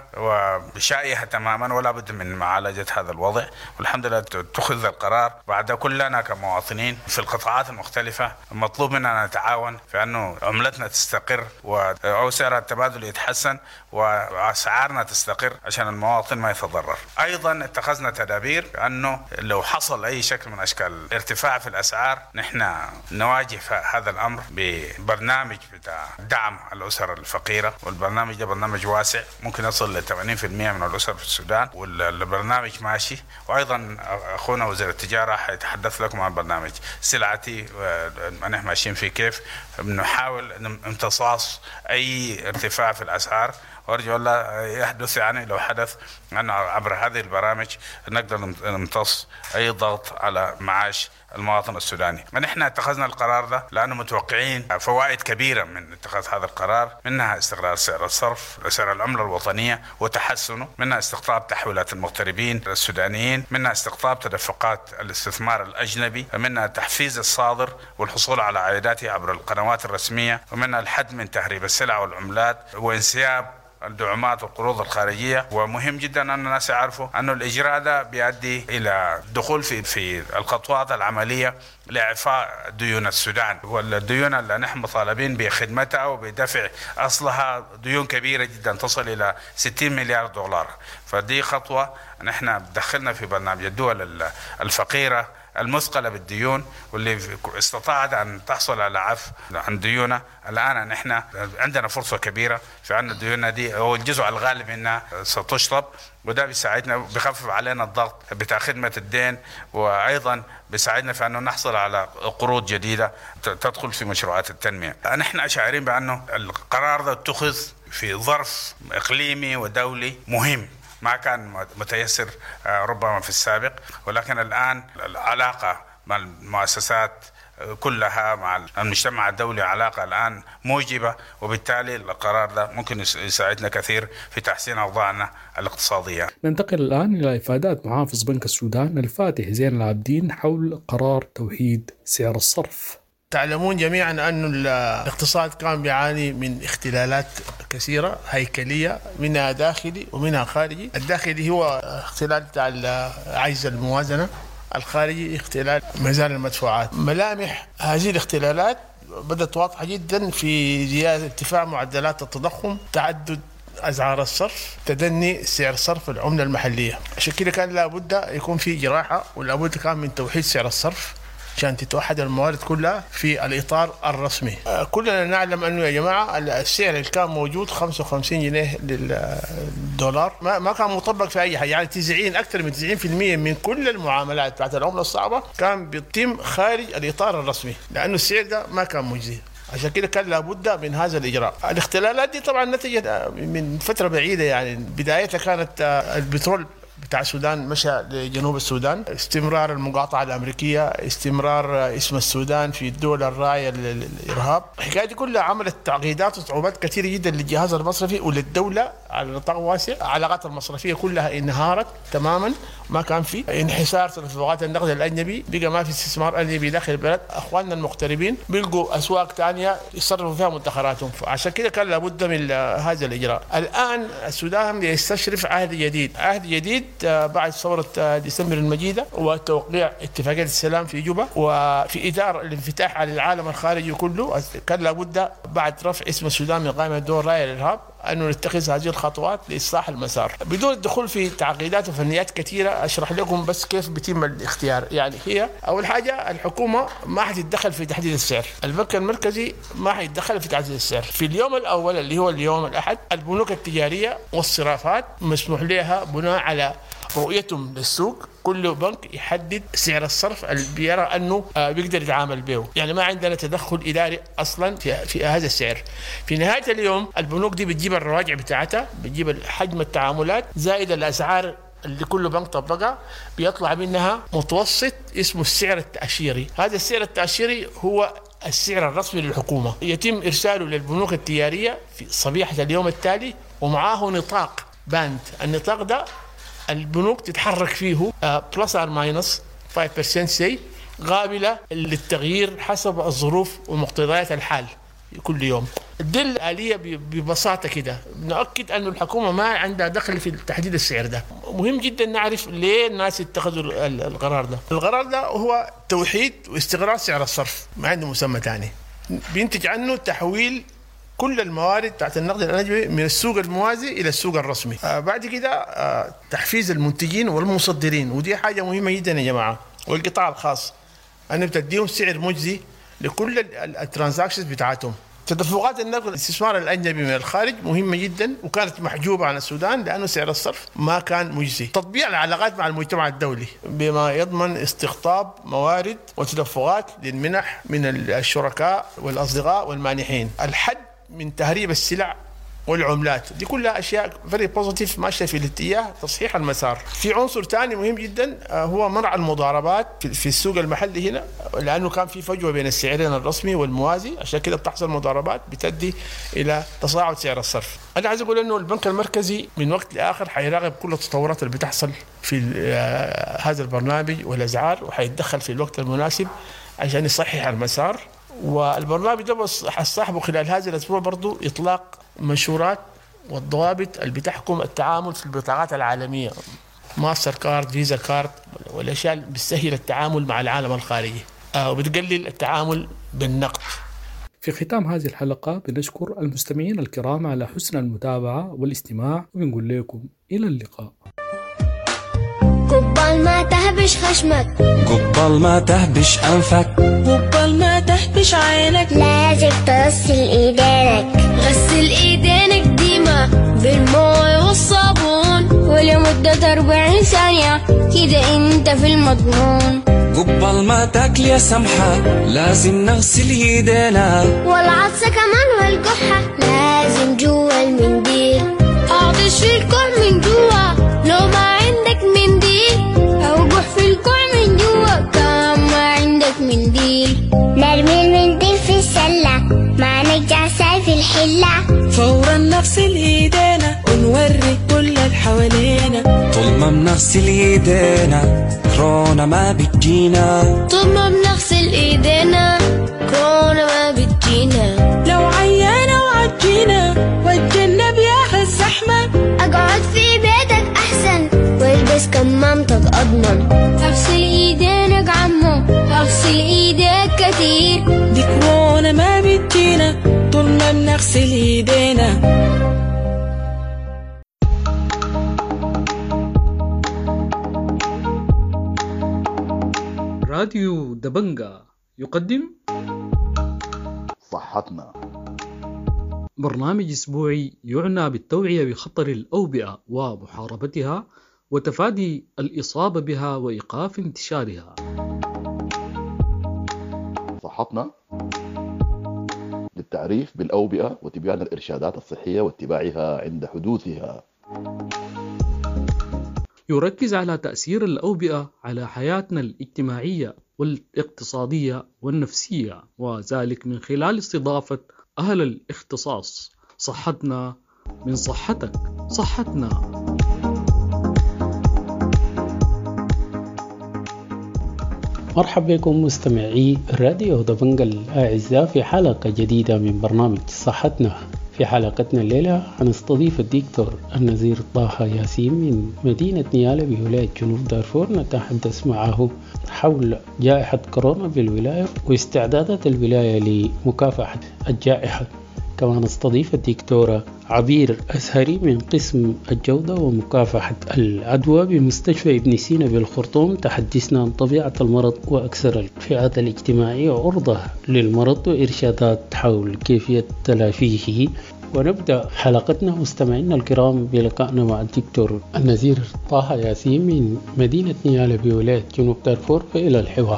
وشائعة تماما ولا بد من معالجة هذا الوضع. والحمد لله اتخذ القرار بعد كلنا كمواطنين في القطاعات المختلفة مطلوب مننا نتعاون في أنه عملتنا تستقر أو سعر التبادل يتحسن وأسعارنا تستقر عشان المواطن ما يتضرر. أيضا اتخذنا تدابير أنه لو حصل أي شكل من أشكال الارتفاع في الأسعار نحن نواجه هذا الأمر ببرنامج بتاع دعم الأسر الفقيرة، والبرنامج ده برنامج واسع ممكن يصل ل ثمانين بالمئة من الأسر في السودان، والبرنامج ماشي. وأيضا أخونا وزير التجارة حيتحدث لكم عن برنامج سلعتي نحن ماشيين فيه كيف نحاول امتصاص أي ارتفاع في الأسعار، وأرجو الله يحدث يعني لو حدث أن عبر هذه البرامج نقدر نمتص أي ضغط على معاش المواطن السوداني. ونحن اتخذنا القرار ده لأنه متوقعين فوائد كبيرة من اتخاذ هذا القرار، منها استقرار سعر الصرف سعر العملة الوطنية وتحسنه، منها استقطاب تحويلات المغتربين السودانيين، منها استقطاب تدفقات الاستثمار الأجنبي، منها تحفيز الصادر والحصول على عائداته عبر القنوات الرسمية، ومنها الحد من تهريب السلع والعملات وانسياب الدعومات والقروض الخارجية. ومهم جدا أن الناس يعرفوا أن الإجراء ده بيؤدي إلى دخول في في الخطوات العملية لإعفاء ديون السودان، والديون اللي نحن مطالبين بخدمتها وبدفع أصلها ديون كبيرة جدا تصل إلى ستين مليار دولار. فدي خطوة نحن دخلنا في برنامج الدول الفقيرة المثقلة بالديون واللي استطاعت أن تحصل على عفو عن ديونها. الآن نحن عندنا فرصة كبيرة في أن الديون دي هو الجزء الغالب منها ستشطب، وده بيساعدنا بيخفف علينا الضغط بتاع خدمة الدين، وأيضا بيساعدنا في أنه نحصل على قروض جديدة تدخل في مشروعات التنمية. نحن شاعرين بأنه القرار ده اتخذ في ظرف إقليمي ودولي مهم ما كان متيسر ربما في السابق، ولكن الآن العلاقة مع المؤسسات كلها مع المجتمع الدولي علاقة الآن موجبة، وبالتالي القرار ده ممكن يساعدنا كثير في تحسين أوضاعنا الاقتصادية. ننتقل الآن إلى إفادات محافظ بنك السودان الفاتح زين العابدين حول قرار توحيد سعر الصرف. تعلمون جميعا أن الاقتصاد كان بيعاني من اختلالات كثيرة هيكلية، منها داخلي ومنها خارجي. الداخلي هو اختلال بتاع عجز الموازنة، الخارجي اختلال ميزان المدفوعات. ملامح هذه الاختلالات بدأت واضحة جدا في زيادة ارتفاع معدلات التضخم، تعدد أسعار الصرف، تدني سعر صرف العملة المحلية. عشان كده كان لابد يكون في جراحة، ولابد كان من توحيد سعر الصرف عشان تتوحد الموارد كلها في الإطار الرسمي. كلنا نعلم أنه يا جماعة السعر اللي كان موجود خمسة وخمسين جنيه للدولار ما ما كان مطبق في أي حاجة، يعني تسعين أكثر من تسعين بالمئة من كل المعاملات بتاعت العملة الصعبة كان بيتم خارج الإطار الرسمي، لأنه السعر ده ما كان مجزي. عشان كده كان لابد من هذا الإجراء. الاختلالات دي طبعا نتجت من فترة بعيدة، يعني بدايتها كانت البترول بتاع السودان مشى لجنوب السودان، استمرار المقاطعة الأمريكية، استمرار اسم السودان في الدول الراعية للإرهاب. الحكاية دي كلها عملت تعقيدات وصعوبات كثيرة جدا للجهاز المصرفي وللدولة على نطاق واسع. العلاقات المصرفية كلها انهارت تماما، ما كان في انحسار تدفقات النقد الأجنبي، بقى ما في استثمار أجنبي داخل البلد. أخواننا المغتربين بيلقوا أسواق ثانية يصرفوا فيها مدخراتهم، عشان كده كان لابد من هذا الإجراء. الآن السودان يستشرف عهد جديد، عهد جديد بعد ثورة ديسمبر المجيدة وتوقيع اتفاقية السلام في جوبا، وفي إطار الانفتاح على العالم الخارجي كله كان لابد بعد رفع اسم السودان من قائمة دول راية للإرهاب أنه نتخذ هذه الخطوات لإصلاح المسار. بدون الدخول في تعقيدات وفنيات كثيرة أشرح لكم بس كيف بيتم الاختيار. يعني هي أول حاجة الحكومة ما حتتدخل في تحديد السعر، البنك المركزي ما حيتدخل في تحديد السعر. في اليوم الأول اللي هو اليوم الأحد البنوك التجارية والصرافات مسموح لها بناء على رؤيتهم للسوق كل بنك يحدد سعر الصرف اللي بيرى أنه بيقدر يتعامل به، يعني ما عندنا تدخل إداري أصلا في, في هذا السعر. في نهاية اليوم البنوك دي بتجيب الرواجع بتاعتها، بتجيب حجم التعاملات زائد الأسعار اللي كل بنك طبقها، بيطلع منها متوسط اسمه السعر التأشيري. هذا السعر التأشيري هو السعر الرسمي للحكومة، يتم إرساله للبنوك التجارية في صبيحة اليوم التالي، ومعاه نطاق باند. النطاق ده البنوك تتحرك فيه بلس أو ماينس خمسة بالمئة سي، قابلة للتغيير حسب الظروف ومقتضيات الحال كل يوم. دي الآلية ببساطة كده. نؤكد أن الحكومة ما عندها دخل في تحديد السعر ده. مهم جدا نعرف ليه الناس اتخذوا القرار ده. القرار ده هو توحيد واستقرار سعر الصرف، ما عنده مسمى تاني. بينتج عنه تحويل كل الموارد بتاعت النقد الأجنبي من السوق الموازي إلى السوق الرسمي. آه بعد كده آه تحفيز المنتجين والمصدرين، ودي حاجة مهمة جدا يا جماعة، والقطاع الخاص أن بتديهم سعر مجزي لكل الترانزاكشنز بتاعتهم. تدفقات النقد الاستثمار الأجنبي من الخارج مهمة جدا، وكانت محجوبة عن السودان لأنه سعر الصرف ما كان مجزي. تطبيع العلاقات مع المجتمع الدولي بما يضمن استقطاب موارد وتدفقات للمنح من الشركاء والأصدقاء والمانحين. الحد من تهريب السلع والعملات، دي كلها أشياء very positive ماشية في الاتجاه تصحيح المسار. في عنصر ثاني مهم جدا هو منع المضاربات في السوق المحلي هنا، لأنه كان في فجوة بين السعرين الرسمي والموازي، عشان كده بتحصل مضاربات بتؤدي إلى تصاعد سعر الصرف. أنا عايز أقول إنه البنك المركزي من وقت لآخر حيراقب كل التطورات اللي بتحصل في هذا البرنامج والأسعار، وحيتدخل في الوقت المناسب عشان يصحح المسار. والبرنامج ده بس حصاحبه خلال هذا الأسبوع برضو إطلاق منشورات والضوابط اللي بتحكم التعامل في البطاقات العالمية، ماستر كارد، فيزا كارد، والأشياء اللي بتسهل التعامل مع العالم الخارجي وبتقلل التعامل بالنقد. في ختام هذه الحلقة بنشكر المستمعين الكرام على حسن المتابعة والاستماع، وبنقول لكم إلى اللقاء. تهبش خشمك، قبل ما تهبش أنفك، قبل ما تهبش عينك، لازم تغسل ايدينك. غسل ايدينك ديما بالماء والصابون ولمدة أربعين ثانية، كده انت في المضمون. قبل ما تاكل يا سمحة لازم نغسل ايدينا، والعطسة كمان والكحة لازم جوا المنديل. اعطش في الكح من جوا لو ما عندك منديل، او جح في الكح من جوا كان ما عندك منديل. نرمي المنديل في السلة ما نرجع ساي في الحلة، فورا نغسل ايدينا ونوري كل اللي حوالينا. طول ما بنغسل ايدينا كورونا ما بتجينا، طول ما بنغسل ايدينا كورونا ما بتجينا. لو عيانة وعجينا واتجنب يا الزحمة، اقعد في بيتك احسن والبس كمامتك اضمن. اغسل ايدينك عمو، اغسل ايديك كتير، دي كورونا ما بتجينا طول ما بنغسل ايدينا. راديو دبنجا يقدم صحتنا، برنامج أسبوعي يعنى بالتوعية بخطر الأوبئة ومحاربتها وتفادي الإصابة بها وإيقاف انتشارها. صحتنا للتعريف بالأوبئة وتبيان الإرشادات الصحية واتباعها عند حدوثها. يركز على تأثير الأوبئة على حياتنا الاجتماعية والاقتصادية والنفسية، وذلك من خلال استضافة أهل الاختصاص. صحتنا من صحتك، صحتنا. مرحبا بكم مستمعي راديو دبنجا الأعزاء في حلقة جديدة من برنامج صحتنا. في حلقتنا الليلة هنستضيف الدكتور النزير طه ياسين من مدينة نيالا بولاية جنوب دارفور، نتحدث معه حول جائحة كورونا بالولاية واستعدادات الولاية لمكافحة الجائحة. كما نستضيف الدكتورة عبير أزهري من قسم الجودة ومكافحة العدوى بمستشفى ابن سينا بالخرطوم، تحدثنا عن طبيعة المرض وأكثر الفئات الاجتماعية عرضة للمرض وإرشادات حول كيفية تلافيه. ونبدأ حلقتنا مستمعينا الكرام بلقائنا مع الدكتور النزير طه ياسين من مدينة نيالا بولاية جنوب دارفور، فإلى الحوار.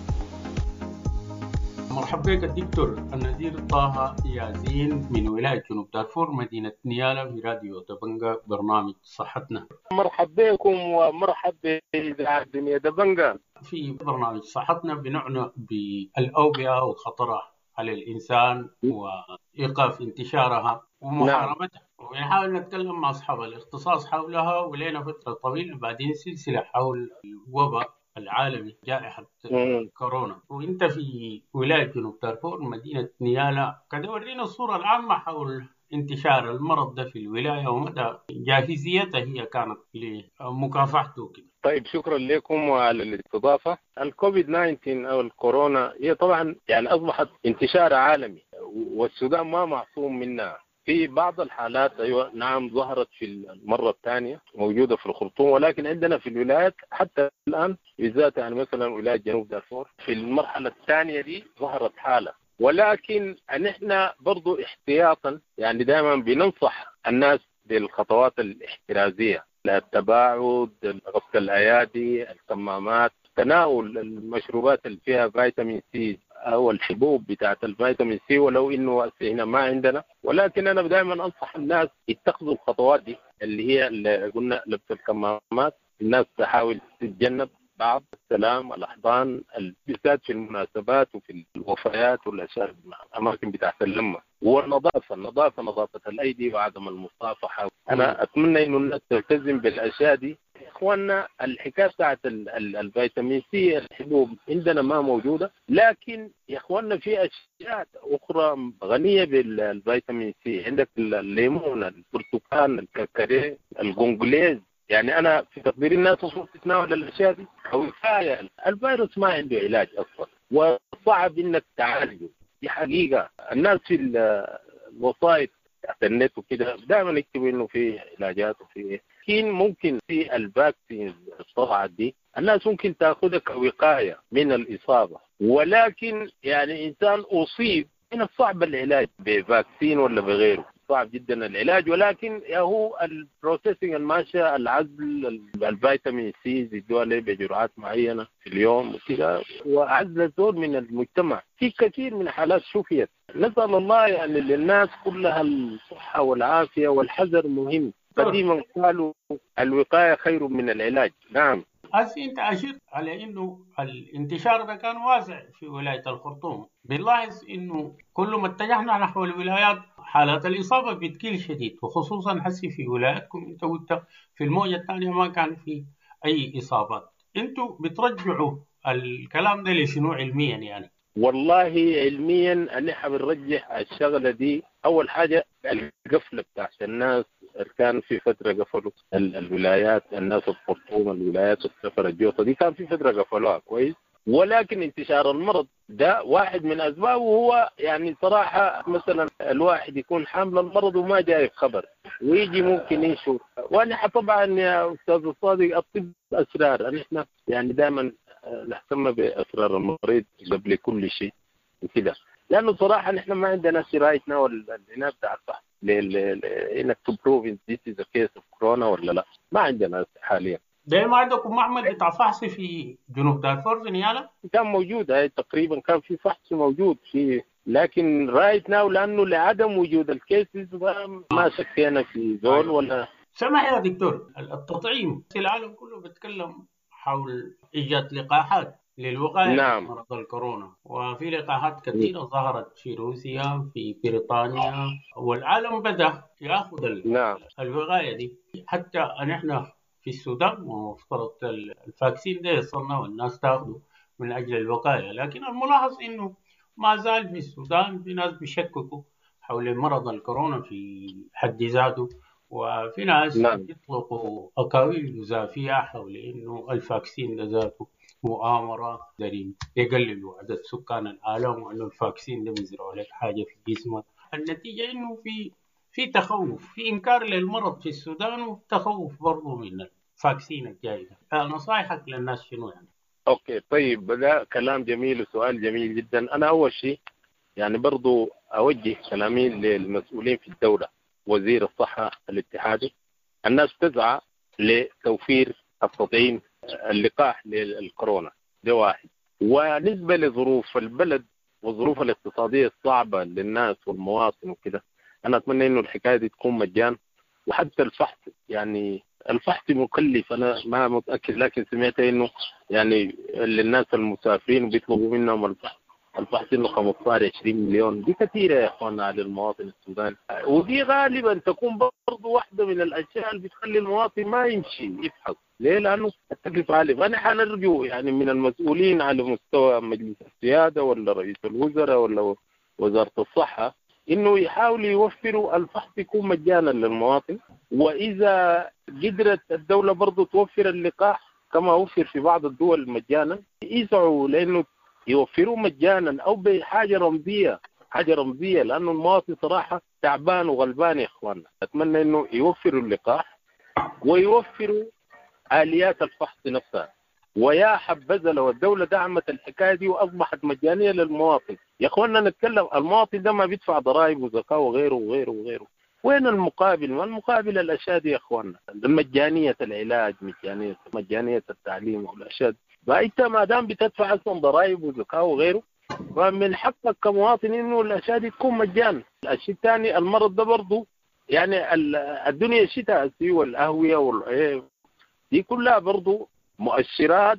مرحبا بك الدكتور النزير طه ياسين من ولاية جنوب دارفور مدينة نيالا براديو دبنجا برنامج صحتنا. مرحبا بكم ومرحبا بإذاعة دنيا دبنجا. في برنامج صحتنا بنعنى بالأوبئة وخطرها على الإنسان وإيقاف انتشارها ومحاربتها، ونحاول نتكلم مع أصحاب الاختصاص حولها، ولينا فترة طويلة بعدين سلسلة حول الوباء العالمي جائحة كورونا. وانت في ولاية جنوب دارفور مدينة نيالا، كده ورينا الصورة العامة حول انتشار المرض ده في الولاية ومدى جاهزيتها هي كانت لمكافحته كده. طيب شكرا لكم على الاستضافة. الكوفيد تسعة عشر أو الكورونا هي طبعا يعني أصبحت انتشار عالمي، والسودان ما معصوم منها. في بعض الحالات أيوة نعم ظهرت في المرة الثانية موجودة في الخرطوم، ولكن عندنا في الولايات حتى الآن بالذات يعني مثلا ولاية جنوب دارفور في المرحلة الثانية دي ظهرت حالة، ولكن نحن برضو احتياطا يعني دائما بننصح الناس بالخطوات الاحترازية، التباعد، غسل الأيادي، الكمامات، تناول المشروبات اللي فيها فيتامين سي أو الحبوب بتاعة الفيتامين سي، ولو إنه هنا ما عندنا، ولكن أنا دائما أنصح الناس يتخذوا الخطوات دي اللي هي اللي قلنا لبس الكمامات. الناس تحاول تتجنب بعض السلام، الأحضان، بالذات في المناسبات وفي الوفيات والأشياء الأماكن بتاعة اللمة، والنظافة النظافة نظافة الأيدي وعدم المصافحة. أنا أتمنى إنه الناس تلتزم بالأشياء دي. إخواننا الحكاية بتاعت الفيتامين سي الحبوب عندنا ما موجودة، لكن يا إخواننا في أشياء أخرى غنية بالفيتامين سي. عندك الليمون، البرتقال، الكركديه، الجونجليز. يعني أنا في تقدير الناس وصول تتناول الأشياء دي وكفاية. الفيروس ما عنده علاج أصلا وصعب إنك تعالجه، دي حقيقة. الناس في الوسائط النت وكده دائما يكتبوا إنه في علاجات وفي لكن ممكن في الفاكسين الطلعت دي الناس ممكن تاخذها كوقايه من الاصابه، ولكن يعني انسان اصيب من الصعب العلاج بفاكسين ولا بغيره، صعب جدا العلاج. ولكن هو البروسيسنج الماشيه، العزل، الفيتامين سي يدوها له بجرعات معينه في اليوم وكذا، وعزل الزول من المجتمع. في كثير من الحالات شفيت. نسال الله يعني للناس كلها الصحه والعافيه، والحذر مهم. قديما قالوا الوقايه خير من العلاج. نعم. هسه انت اشرت على انه الانتشار ده كان واسع في ولايه الخرطوم، بنلاحظ انه كل ما اتجهنا نحو الولايات حالات الاصابه بتقل شديد، وخصوصا هسه في ولايتكم انت وانت في الموجه الثانيه ما كان في اي اصابات. انتوا بترجعوا الكلام ده لشنو علميا يعني؟ والله علميا نحن بنرجح الشغله دي. اول حاجه القفله بتاعت الناس، كان في فتره قفلوا الولايات، الناس الخرطوم الولايات السفر الجوطه دي كان في فتره قفلوها كويس. ولكن انتشار المرض ده واحد من اسبابه هو يعني صراحه مثلا الواحد يكون حامل المرض وما جايب خبر ويجي ممكن ينشر. ونحن طبعا يا استاذ الصادق الطب اسرار، نحن يعني دائما نهتم باسرار المريض قبل كل شيء وكذا، لانه صراحه نحن ما عندنا سرايتنا والعنايه بتاع الصح انك تبروف ان ذيس از كيس اوف كورونا ولا لا، ما عندنا حاليا. ده ما عندكم معمل بتاع فحص في جنوب دارفور في نيالا؟ كان موجود، هاي تقريبا كان في فحص موجود في، لكن رايت ناو لانه لعدم وجود الكيسز ما شكينا في زول ولا. سمح يا دكتور، التطعيم في العالم كله بيتكلم حول ايجاد لقاحات للوقايه نعم. من مرض الكورونا، وفي لقاحات كثيره ظهرت في روسيا في بريطانيا، والعالم بدا ياخذ نعم. الوقايه دي. حتى نحن في السودان مفترض الفاكسين ده يصلنا والناس تاخذه من اجل الوقايه، لكن الملاحظ انه ما زال في السودان في ناس بيشككوا حول مرض الكورونا في حد ذاته، وفي ناس نعم. يطلقوا أقاويل جزافية حول إنه الفاكسين ده ذاته مؤامرة دارين يقللوا عدد سكان العالم، وإنه الفاكسين ده بيزرعوا لك حاجة في جسمك. النتيجة إنه في في تخوف، في إنكار للمرض في السودان، وتخوف برضه من الفاكسين الجاي ده. نصائحك للناس شنو يعني؟ أوكي طيب، ده كلام جميل وسؤال جميل جدا. أنا أول شيء يعني برضه أوجه كلامي للمسؤولين في الدولة، وزير الصحة الاتحادي. الناس تسعى لتوفير التطعيم اللقاح للكورونا، ده واحد. ونسبة لظروف البلد والظروف الاقتصادية الصعبة للناس والمواطن وكده، أنا أتمنى إنه الحكاية دي تكون مجان. وحتى الفحص، يعني الفحص مكلف، أنا ما متأكد، لكن سمعت إنه يعني للناس المسافرين بيطلبوا منهم الفحص الفحص إنه خمسة عشر مليون. دي كثيرة يا إخواننا على المواطن السوداني، ودي غالبا تكون برضو واحدة من الأشياء اللي بتخلي المواطن ما يمشي يفحص. ليه؟ لأنه التكلفة عالية. فأنا حنرجو يعني من المسؤولين على مستوى مجلس السيادة ولا رئيس الوزراء ولا وزارة الصحة إنه يحاولوا يوفروا الفحص يكون مجانا للمواطن. وإذا قدرت الدولة برضو توفر اللقاح كما وفر في بعض الدول مجانا، يسعوا لأنه يوفروا مجانا أو بحاجة رمزية، حاجة رمزية، لأنه المواطن صراحة تعبان وغلبان يا إخواننا. أتمنى إنه يوفروا اللقاح ويوفروا آليات الفحص نفسها. ويا حبذا لو الدولة دعمت الحكاية دي وأصبحت مجانية للمواطن. يا إخواننا نتكلم، المواطن ده ما بيدفع ضرائب وزكاة وغيره وغيره وغيره. وين المقابل؟ ما المقابل الأشياء دي يا إخواننا؟ مجانية العلاج، مجانية مجانية التعليم والأشياء. فأنت ما دام بتدفع أصلا ضرائب وزكاة وغيره، فمن حقك كمواطن إنه الأشياء دي تكون مجانا. الشيء الثاني، المرض ده برضه يعني الدنيا الشتاء والأهوية والعيب دي كلها برضه مؤشرات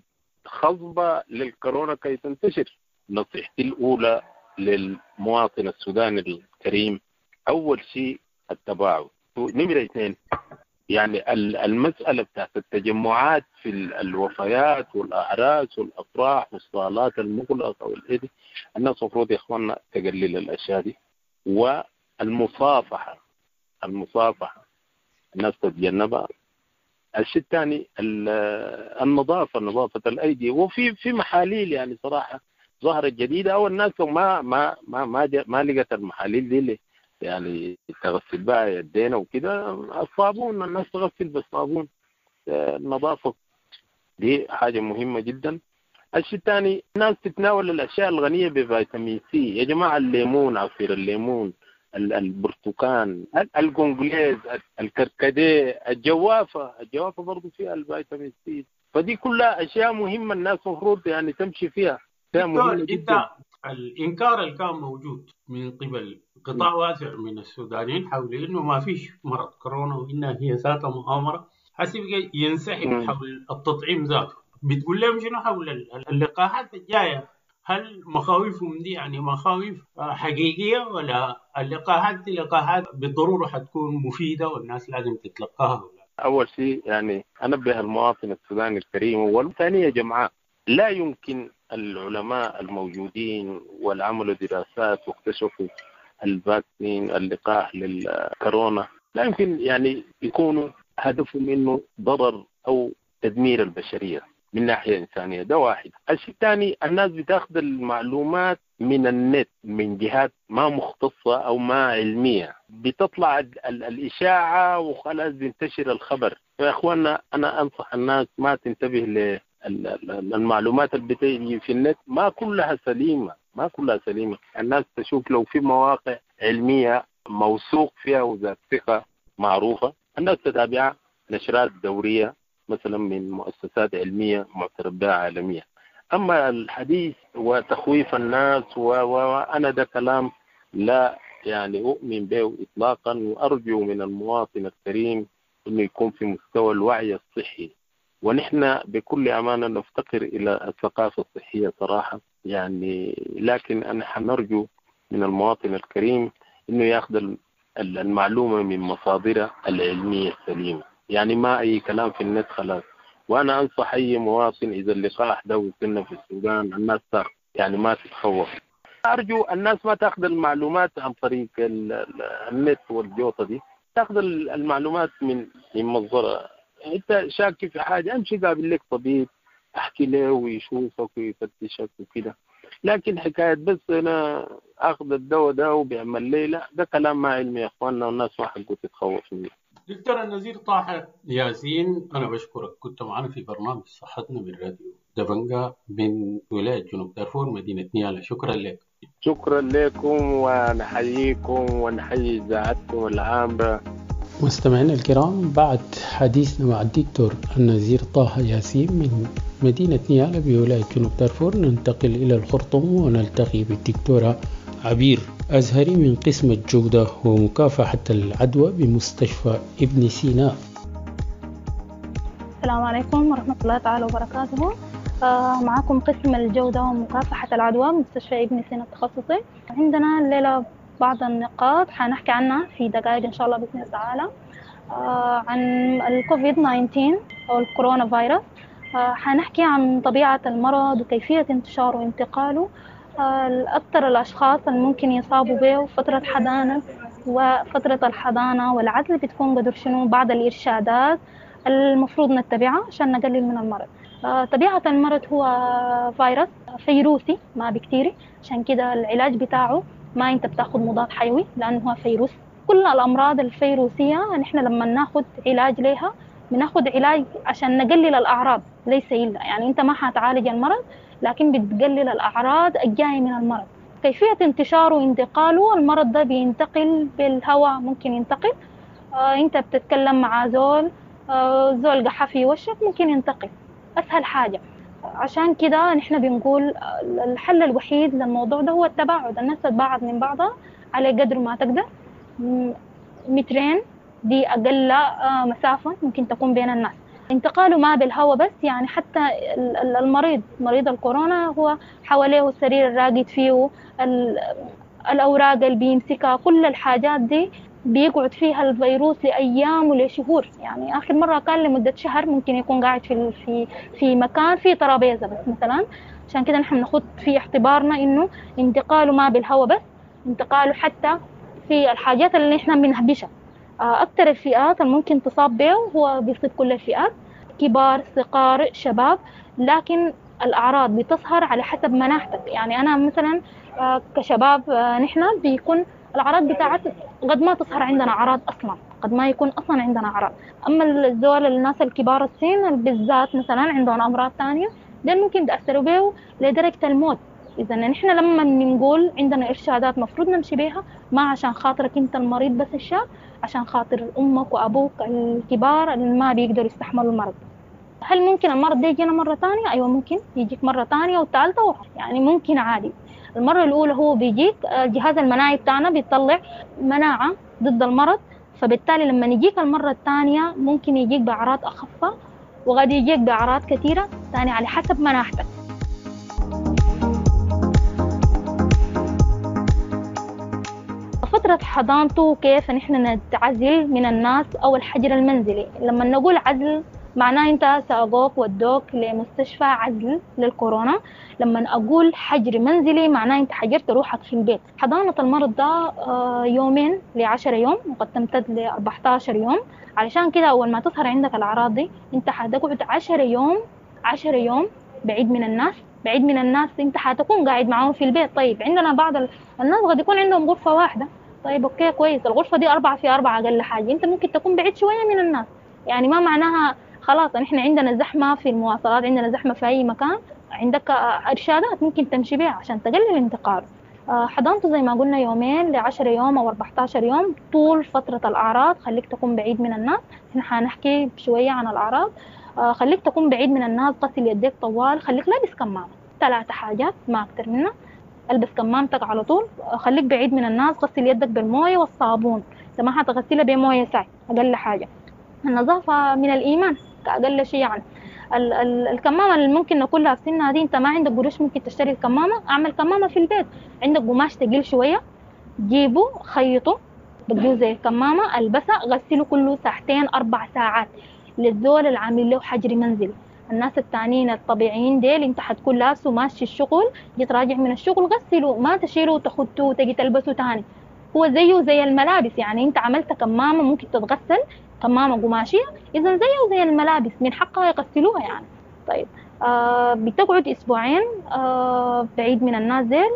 خصبة للكورونا كي تنتشر. نصيحتي الأولى للمواطن السوداني الكريم، أول شيء التباعد. نمرة اثنين، يعني المسألة بتاعت التجمعات في الوفيات والأعراس والأفراح والصالات المغلقة والإيدي، الناس المفروض يا إخواننا تقلل الأشياء دي. والمصافحة، المصافحة الناس تتجنبها. الشيء الثاني النظافة، نظافة الأيدي. وفي في محاليل يعني صراحة ظهرت جديدة، أو الناس ما ما ما ما, ما لقت المحاليل دي يعني تغسل بقى يدينا وكده. الصابون الناس تغسل بالصابون، النظافة دي حاجة مهمة جدا. الشيء الثاني الناس تتناول الأشياء الغنية بفيتامين سي يا جماعة، الليمون، عصير الليمون، البرتقال، القنقليز، الكركديه، الجوافة الجوافة برضو فيها الفيتامين سي. فدي كلها أشياء مهمة الناس مفروض يعني تمشي فيها. جدا. الإنكار اللي كان موجود من قبل قطاع واسع من السودانيين حول إنه ما فيش مرض كورونا وإنها هي ذاتها مؤامرة، حسب ينسحب حول التطعيم ذاته. بتقول لهم شنو حول اللقاحات الجاية؟ هل مخاوفهم دي يعني مخاوف حقيقية، ولا اللقاحات دي لقاحات بالضرورة حتكون مفيدة والناس لازم تتلقاها؟ أول شيء يعني أنبه المواطن السوداني الكريم، والثاني يا جماعة لا يمكن العلماء الموجودين والعملوا دراسات واكتشفوا الفاكسين اللقاح للكورونا لا يمكن يعني يكونوا هدفهم إنه ضرر أو تدمير البشرية من ناحية إنسانية. ده واحد. الشيء الثاني الناس بتاخذ المعلومات من النت من جهات ما مختصة أو ما علمية، بتطلع الإشاعة وخلاص بينتشر الخبر. يا إخواننا أنا أنصح الناس ما تنتبه للمعلومات اللي بتيجي في النت، ما كلها سليمة ما كلها سليمة. الناس تشوف لو في مواقع علمية موثوق فيها وذات ثقة معروفة الناس تتابعها، نشرات دورية مثلا من مؤسسات علمية معترف بها عالمية. أما الحديث وتخويف الناس وأنا ده كلام لا يعني أؤمن به إطلاقا، وأرجو من المواطن الكريم أنه يكون في مستوى الوعي الصحي. ونحن بكل أمانة نفتقر إلى الثقافة الصحية صراحة يعني، لكن أنا حنرجو من المواطن الكريم أنه يأخذ المعلومة من مصادرها العلمية السليمة، يعني ما أي كلام في النت خلاص. وأنا أنصح أي مواطن إذا اللقاح ده وصلنا في السودان الناس تاخذ يعني ما تتخوف. أرجو الناس ما تأخذ المعلومات عن طريق النت والجوطة دي، تأخذ المعلومات من من مصدرها. أنت شاك في حاجة امشي قابل لك طبيب أحكي له ويشوفك ويفتشك وكده، لكن حكاية بس أنا أخذ الدواء ده وبيعمل لي لا، ده كلام ما علمي يا إخواننا والناس ما حقوا تتخوف منه. دكتور النزير طه ياسين، أنا بشكرك، كنت معنا في برنامج صحتنا من راديو دبنجا من ولاية جنوب دارفور مدينة نيالا. شكرا لك. شكرا لكم ونحييكم ونحيي إذاعتكم العامة. مستمعينا الكرام، بعد حديثنا مع الدكتور النزير طه ياسين من مدينة نيالا بولاية جنوب دارفور ننتقل إلى الخرطوم ونلتقي بالدكتورة عبير أزهري من قسم الجودة ومكافحة العدوى بمستشفى ابن سينا. السلام عليكم ورحمة الله تعالى وبركاته. آه معكم قسم الجودة ومكافحة العدوى بمستشفى ابن سينا التخصصي. عندنا الليلة بعض النقاط حنحكي عنها في دقائق إن شاء الله بإذن الله تعالى. آه عن الكوفيد تسعة عشر أو الكورونا فيروس. آه حنحكي عن طبيعة المرض وكيفية انتشاره وانتقاله، آه أكثر الأشخاص اللي ممكن يصابوا به فترة حضانة وفترة الحضانة والعزل بتكون قدر شنو بعض الإرشادات المفروض نتبعها عشان نقلل من المرض. آه طبيعة المرض هو فيروس فيروسي ما بكتيري، عشان كده العلاج بتاعه ما انت بتاخد مضاد حيوي لانه هو فيروس. كل الامراض الفيروسيه نحن لما ناخد علاج لها بناخد علاج عشان نقلل الاعراض ليس الا، يعني انت ما حتعالج المرض لكن بتقلل الاعراض الجايه من المرض. كيفيه انتشاره وانتقاله، المرض ده بينتقل بالهواء، ممكن ينتقل آه انت بتتكلم مع زول آه زول قحة في وشك ممكن ينتقل، اسهل حاجه. عشان كده نحن بنقول الحل الوحيد للموضوع ده هو التباعد، الناس تتباعد من بعضها على قدر ما تقدر. مترين دي أقل مسافة ممكن تكون بين الناس. انتقاله ما بالهواء بس، يعني حتى المريض مريض الكورونا هو حواليه السرير الراقد فيه، الأوراق اللي بيمسكها، كل الحاجات دي بيقعد فيها الفيروس لأيام ولشهور. يعني آخر مرة كان لمدة شهر ممكن يكون قاعد في في في مكان فيه ترابيزة بس مثلا. عشان كده نحن ناخد في اعتبارنا إنه انتقاله ما بالهواء بس، انتقاله حتى في الحاجات اللي نحن بنهبشها. أكثر الفئات اللي ممكن تصاب به هو بيصيب كل الفئات، كبار صغار شباب، لكن الأعراض بتظهر على حسب مناعتك. يعني أنا مثلا كشباب نحن بيكون الأعراض بتاعت قد ما تظهر عندنا أعراض أصلا، قد ما يكون أصلا عندنا أعراض. أما الزول الناس الكبار السن بالذات مثلا عندهم أمراض تانية ده ممكن تأثروا به لدرجة الموت. إذا نحن لما بنقول عندنا إرشادات مفروض نمشي بيها، ما عشان خاطرك أنت المريض بس الشاب، عشان خاطر أمك وأبوك الكبار اللي ما بيقدروا يستحملوا المرض. هل ممكن المرض ده يجينا مرة تانية؟ أيوة ممكن يجيك مرة تانية وثالثة، يعني ممكن عادي. المرة الأولى هو بيجيك الجهاز المناعي بتاعنا بيطلع مناعة ضد المرض، فبالتالي لما يجيك المرة الثانية ممكن يجيك بأعراض أخفة وقد يجيك بأعراض كثيرة ثاني على حسب مناعتك. فترة حضانته كيف نحن نتعزل من الناس أو الحجر المنزلي. لما نقول عزل معناه أنت سأقوك ودوك لمستشفى عزل للكورونا. لما أقول حجر منزلي معناه أنت حجرت روحك في البيت. حضانة المرض ده يومين لعشرة يوم وقد تمتد لأربعة عشر يوم. علشان كده أول ما تظهر عندك الأعراض دي أنت حتقعد عشرة يوم عشرة يوم بعيد من الناس. بعيد من الناس أنت حتكون قاعد معهم في البيت. طيب عندنا بعض الناس قد يكون عندهم غرفة واحدة، طيب أوكي كويس، الغرفة دي أربعة في أربعة أقل حاجة، أنت ممكن تكون بعيد شوية من الناس. يعني ما معناها خلاص نحن عندنا زحمة في المواصلات، عندنا زحمة في أي مكان، عندك إرشادات ممكن تمشي بها عشان تقلل الانتقال. حضانته زي ما قلنا يومين لعشرة يوم أو أربعة عشر يوم. طول فترة الأعراض خليك تكون بعيد من الناس. نحن حنحكي شوية عن الأعراض. خليك تكون بعيد من الناس، غسل يديك طوال، خليك لابس كمامة، ثلاثة حاجات ما أكتر منها. البس كمامتك على طول، خليك بعيد من الناس، غسل يدك بالمويه والصابون، انت ما حتغسلها بمويه ساي اقل حاجه. النظافه من الايمان كاقل شيء. يعني ال- ال- الكمامه اللي ممكن ناكلها في سنها دي، انت ما عندك قروش ممكن تشتري الكمامه، اعمل كمامه في البيت. عندك قماش تقيل شويه جيبه خيطه بديه زي الكمامه، البسه، غسله كله ساعتين اربع ساعات. للزول اللي عامل له حجر منزلي. الناس التانيين الطبيعيين ديل انت حتكون لابسه ماشي الشغل، جيت راجع من الشغل غسله، ما تشيله وتاخده وتجي تلبسه تاني. هو زيه زي الملابس، يعني انت عملت كمامه ممكن تتغسل، كمامه قماشيه، اذا زيه زي الملابس من حقها يغسلوها يعني. طيب آه بتقعد اسبوعين آه بعيد من الناس ديل،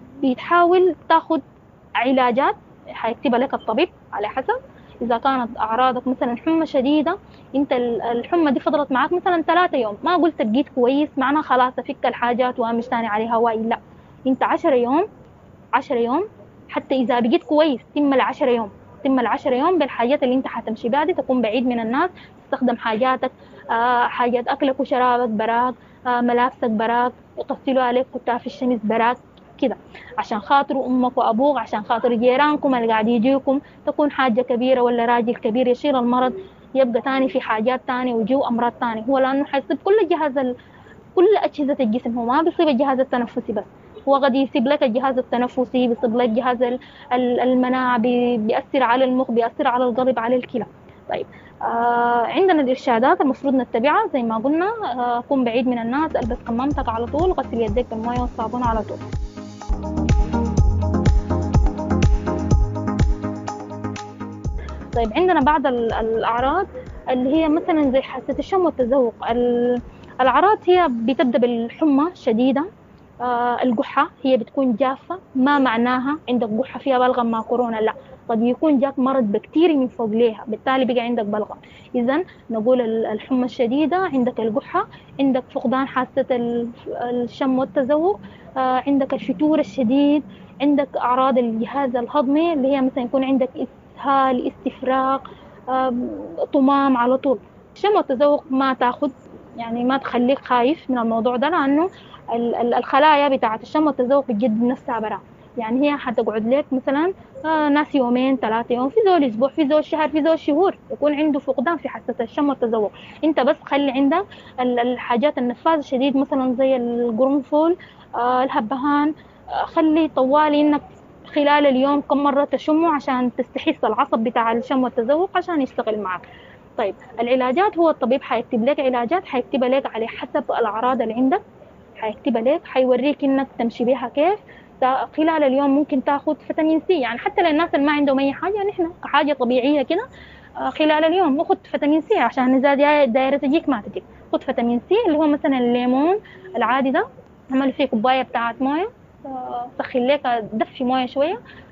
بتحاول تاخد علاجات حيكتبها لك الطبيب على حسب. إذا كانت أعراضك مثلا حمى شديدة، أنت الحمى دي فضلت معك مثلا ثلاثة يوم، ما قلت بقيت كويس معناها خلاص أفك الحاجات وأمش تاني عليها هواي، لا، أنت عشرة يوم عشرة يوم حتى إذا بقيت كويس تم العشرة يوم تم العشرة يوم بالحاجات اللي أنت حتمشي بها دي، تكون بعيد من الناس، تستخدم حاجاتك آه حاجات أكلك وشرابك براك، آه ملابسك براك، يغسلوا عليك كتاف في الشمس براك كده، عشان خاطر امك وابوك، عشان خاطر جيرانكم اللي قاعد يجيكم، تكون حاجه كبيره ولا راجل كبير يشيل المرض يبقى تاني في حاجات تانية ويجيو امراض تانية. هو لانه حيصيب كل الجهاز ال... كل اجهزه الجسم، هو ما بيصيب الجهاز التنفسي بس، هو قد يصيب لك الجهاز التنفسي، بيصيب لك جهاز المناعه، بي... بيأثر على المخ، بيأثر على القلب، على الكلى. طيب آه عندنا الارشادات المفروض نتبعها زي ما قلنا. آه كن بعيد من الناس، البس كمامتك على طول، غسل يديك بالمويه والصابون على طول. طيب عندنا بعض الأعراض اللي هي مثلا زي حاسة الشم والتذوق. الأعراض هي بتبدأ بالحمى شديدة، آه القحة هي بتكون جافة، ما معناها عندك قحة فيها بلغم مع كورونا، لا، قد يكون جاك مرض بكتيري من فوق ليها بالتالي بقى عندك بلغم. إذن نقول الحمى الشديدة، عندك القحة، عندك فقدان حاسة الشم والتذوق، آه عندك الفتور الشديد، عندك أعراض الجهاز الهضمي اللي هي مثلا يكون عندك إسهال، استفراغ، طمام على طول. الشم والتذوق ما تاخد يعني ما تخليك خايف من الموضوع ده، لأنه الخلايا بتاعت الشم والتذوق بتجدد نفسها برا، يعني هي حتقعد لك مثلا ناس يومين ثلاثة يوم، في ذول أسبوع، في ذول شهر، في ذول شهور يكون عنده فقدان في حاسة الشم والتذوق. أنت بس خلي عندك الحاجات النفاذ الشديد مثلا زي القرنفل، الهبهان، خلي طوالي إنك خلال اليوم كم مرة تشمه عشان تستحس العصب بتاع الشم والتذوق عشان يشتغل معك. طيب العلاجات، هو الطبيب حيكتب لك علاجات، حيكتبها لك على حسب الأعراض اللي عندك، حيكتبها لك، حيوريك إنك تمشي بها كيف. خلال اليوم ممكن تاخد فيتامين سي، يعني حتى للناس اللي ما عندهم أي حاجة، نحن كحاجة طبيعية كده خلال اليوم ناخد فيتامين سي عشان إذا دايرة تجيك ما تجيك، خد فيتامين سي اللي هو مثلا الليمون العادي ده، عمل فيه كوباية بتاعت موية، سخن لك دفي مويه شويه،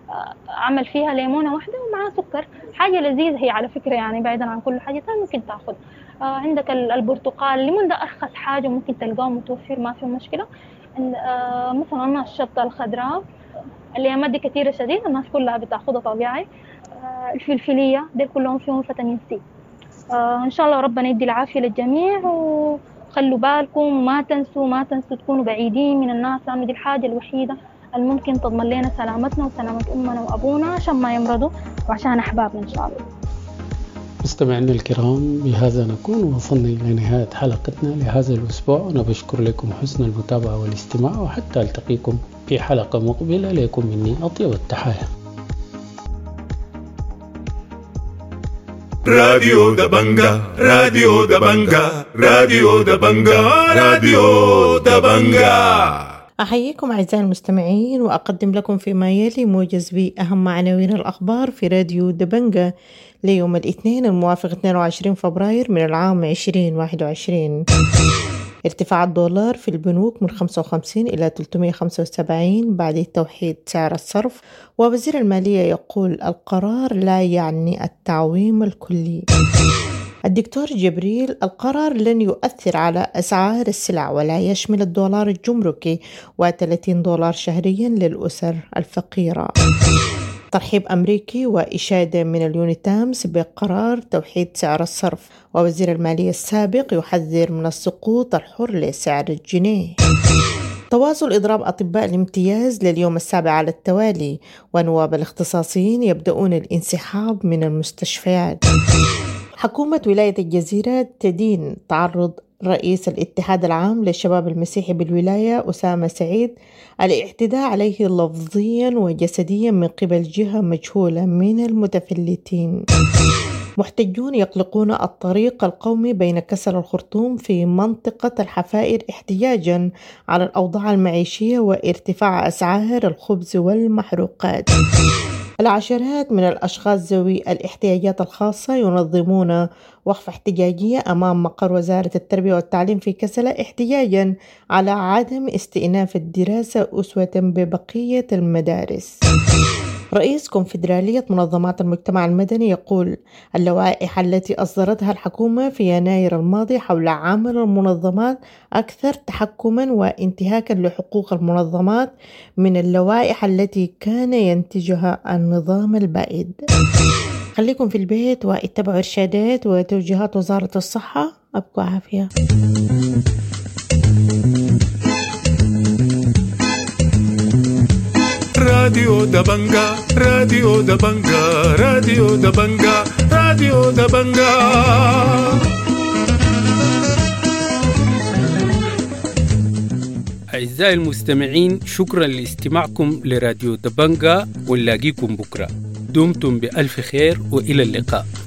عمل فيها ليمونة واحدة ومعها سكر، حاجة لذيذة هي على فكرة يعني، بعيدا عن كل حاجة ثانية ممكن تاخد. آه عندك البرتقال، الليمون ده أرخص حاجة ممكن تلقاه متوفر ما في مشكلة. آه مثلا الشطة الخضراء اللي هي مادة كثيرة شديد الناس كلها بتاخدها طبيعي. آه الفلفلية دي كلهم فيهم فيتامين سي. آه إن شاء الله ربنا يدي العافية للجميع، وخلوا بالكم ما تنسوا ما تنسوا تكونوا بعيدين من الناس، لأنه دي الحاجة الوحيدة الممكن تضمن لنا سلامتنا وسلامة أمنا وأبونا عشان ما يمرضوا وعشان أحبابنا إن شاء الله. مستمعينا الكرام، بهذا نكون وصلنا إلى نهاية حلقتنا لهذا الأسبوع. أنا بشكر لكم حسن المتابعة والاستماع، وحتى ألتقيكم في حلقة مقبلة. لكم مني أطيب التحايا. راديو دبنجا راديو دبنجا راديو دبنجا راديو دبنجا. أحييكم أعزائي المستمعين، وأقدم لكم فيما يلي موجز بأهم عناوين الأخبار في راديو دبنجا ليوم الاثنين الموافق اثنين وعشرين فبراير من العام عشرين واحد وعشرين. ارتفاع الدولار في البنوك من خمسة وخمسين إلى ثلاثمئة وخمسة وسبعين بعد توحيد سعر الصرف، ووزير المالية يقول القرار لا يعني التعويم الكلي. الدكتور جبريل: القرار لن يؤثر على أسعار السلع ولا يشمل الدولار الجمركي وثلاثين دولار شهريا للأسر الفقيرة. ترحيب أمريكي وإشادة من اليونيتامس بقرار توحيد سعر الصرف، ووزير المالية السابق يحذر من السقوط الحر لسعر الجنيه. تواصل إضراب أطباء الامتياز لليوم السابع على التوالي، ونواب الاختصاصيين يبدأون الانسحاب من المستشفيات. حكومة ولاية الجزيرة تدين تعرض رئيس الاتحاد العام للشباب المسيحي بالولاية أسامة سعيد الاعتداء عليه لفظيا وجسديا من قبل جهة مجهولة من المتفلتين. محتجون يغلقون الطريق القومي بين كسل الخرطوم في منطقة الحفائر احتجاجا على الأوضاع المعيشية وارتفاع أسعار الخبز والمحروقات. العشرات من الأشخاص ذوي الاحتياجات الخاصة ينظمون وقفة احتجاجية أمام مقر وزارة التربية والتعليم في كسلة احتجاجا على عدم استئناف الدراسة أسوة ببقية المدارس. رئيس كونفدرالية منظمات المجتمع المدني يقول اللوائح التي أصدرتها الحكومة في يناير الماضي حول عمل المنظمات أكثر تحكما وانتهاكا لحقوق المنظمات من اللوائح التي كان ينتجها النظام البائد. خليكم في البيت واتبعوا إرشادات وتوجيهات وزارة الصحة. أبقوا عافية. راديو دبنجا راديو دبنجا راديو دبنجا راديو دبنجا. أعزائي المستمعين، شكرا لاستماعكم لراديو دبنجا، ونلاقيكم بكرة. دمتم بألف خير وإلى اللقاء.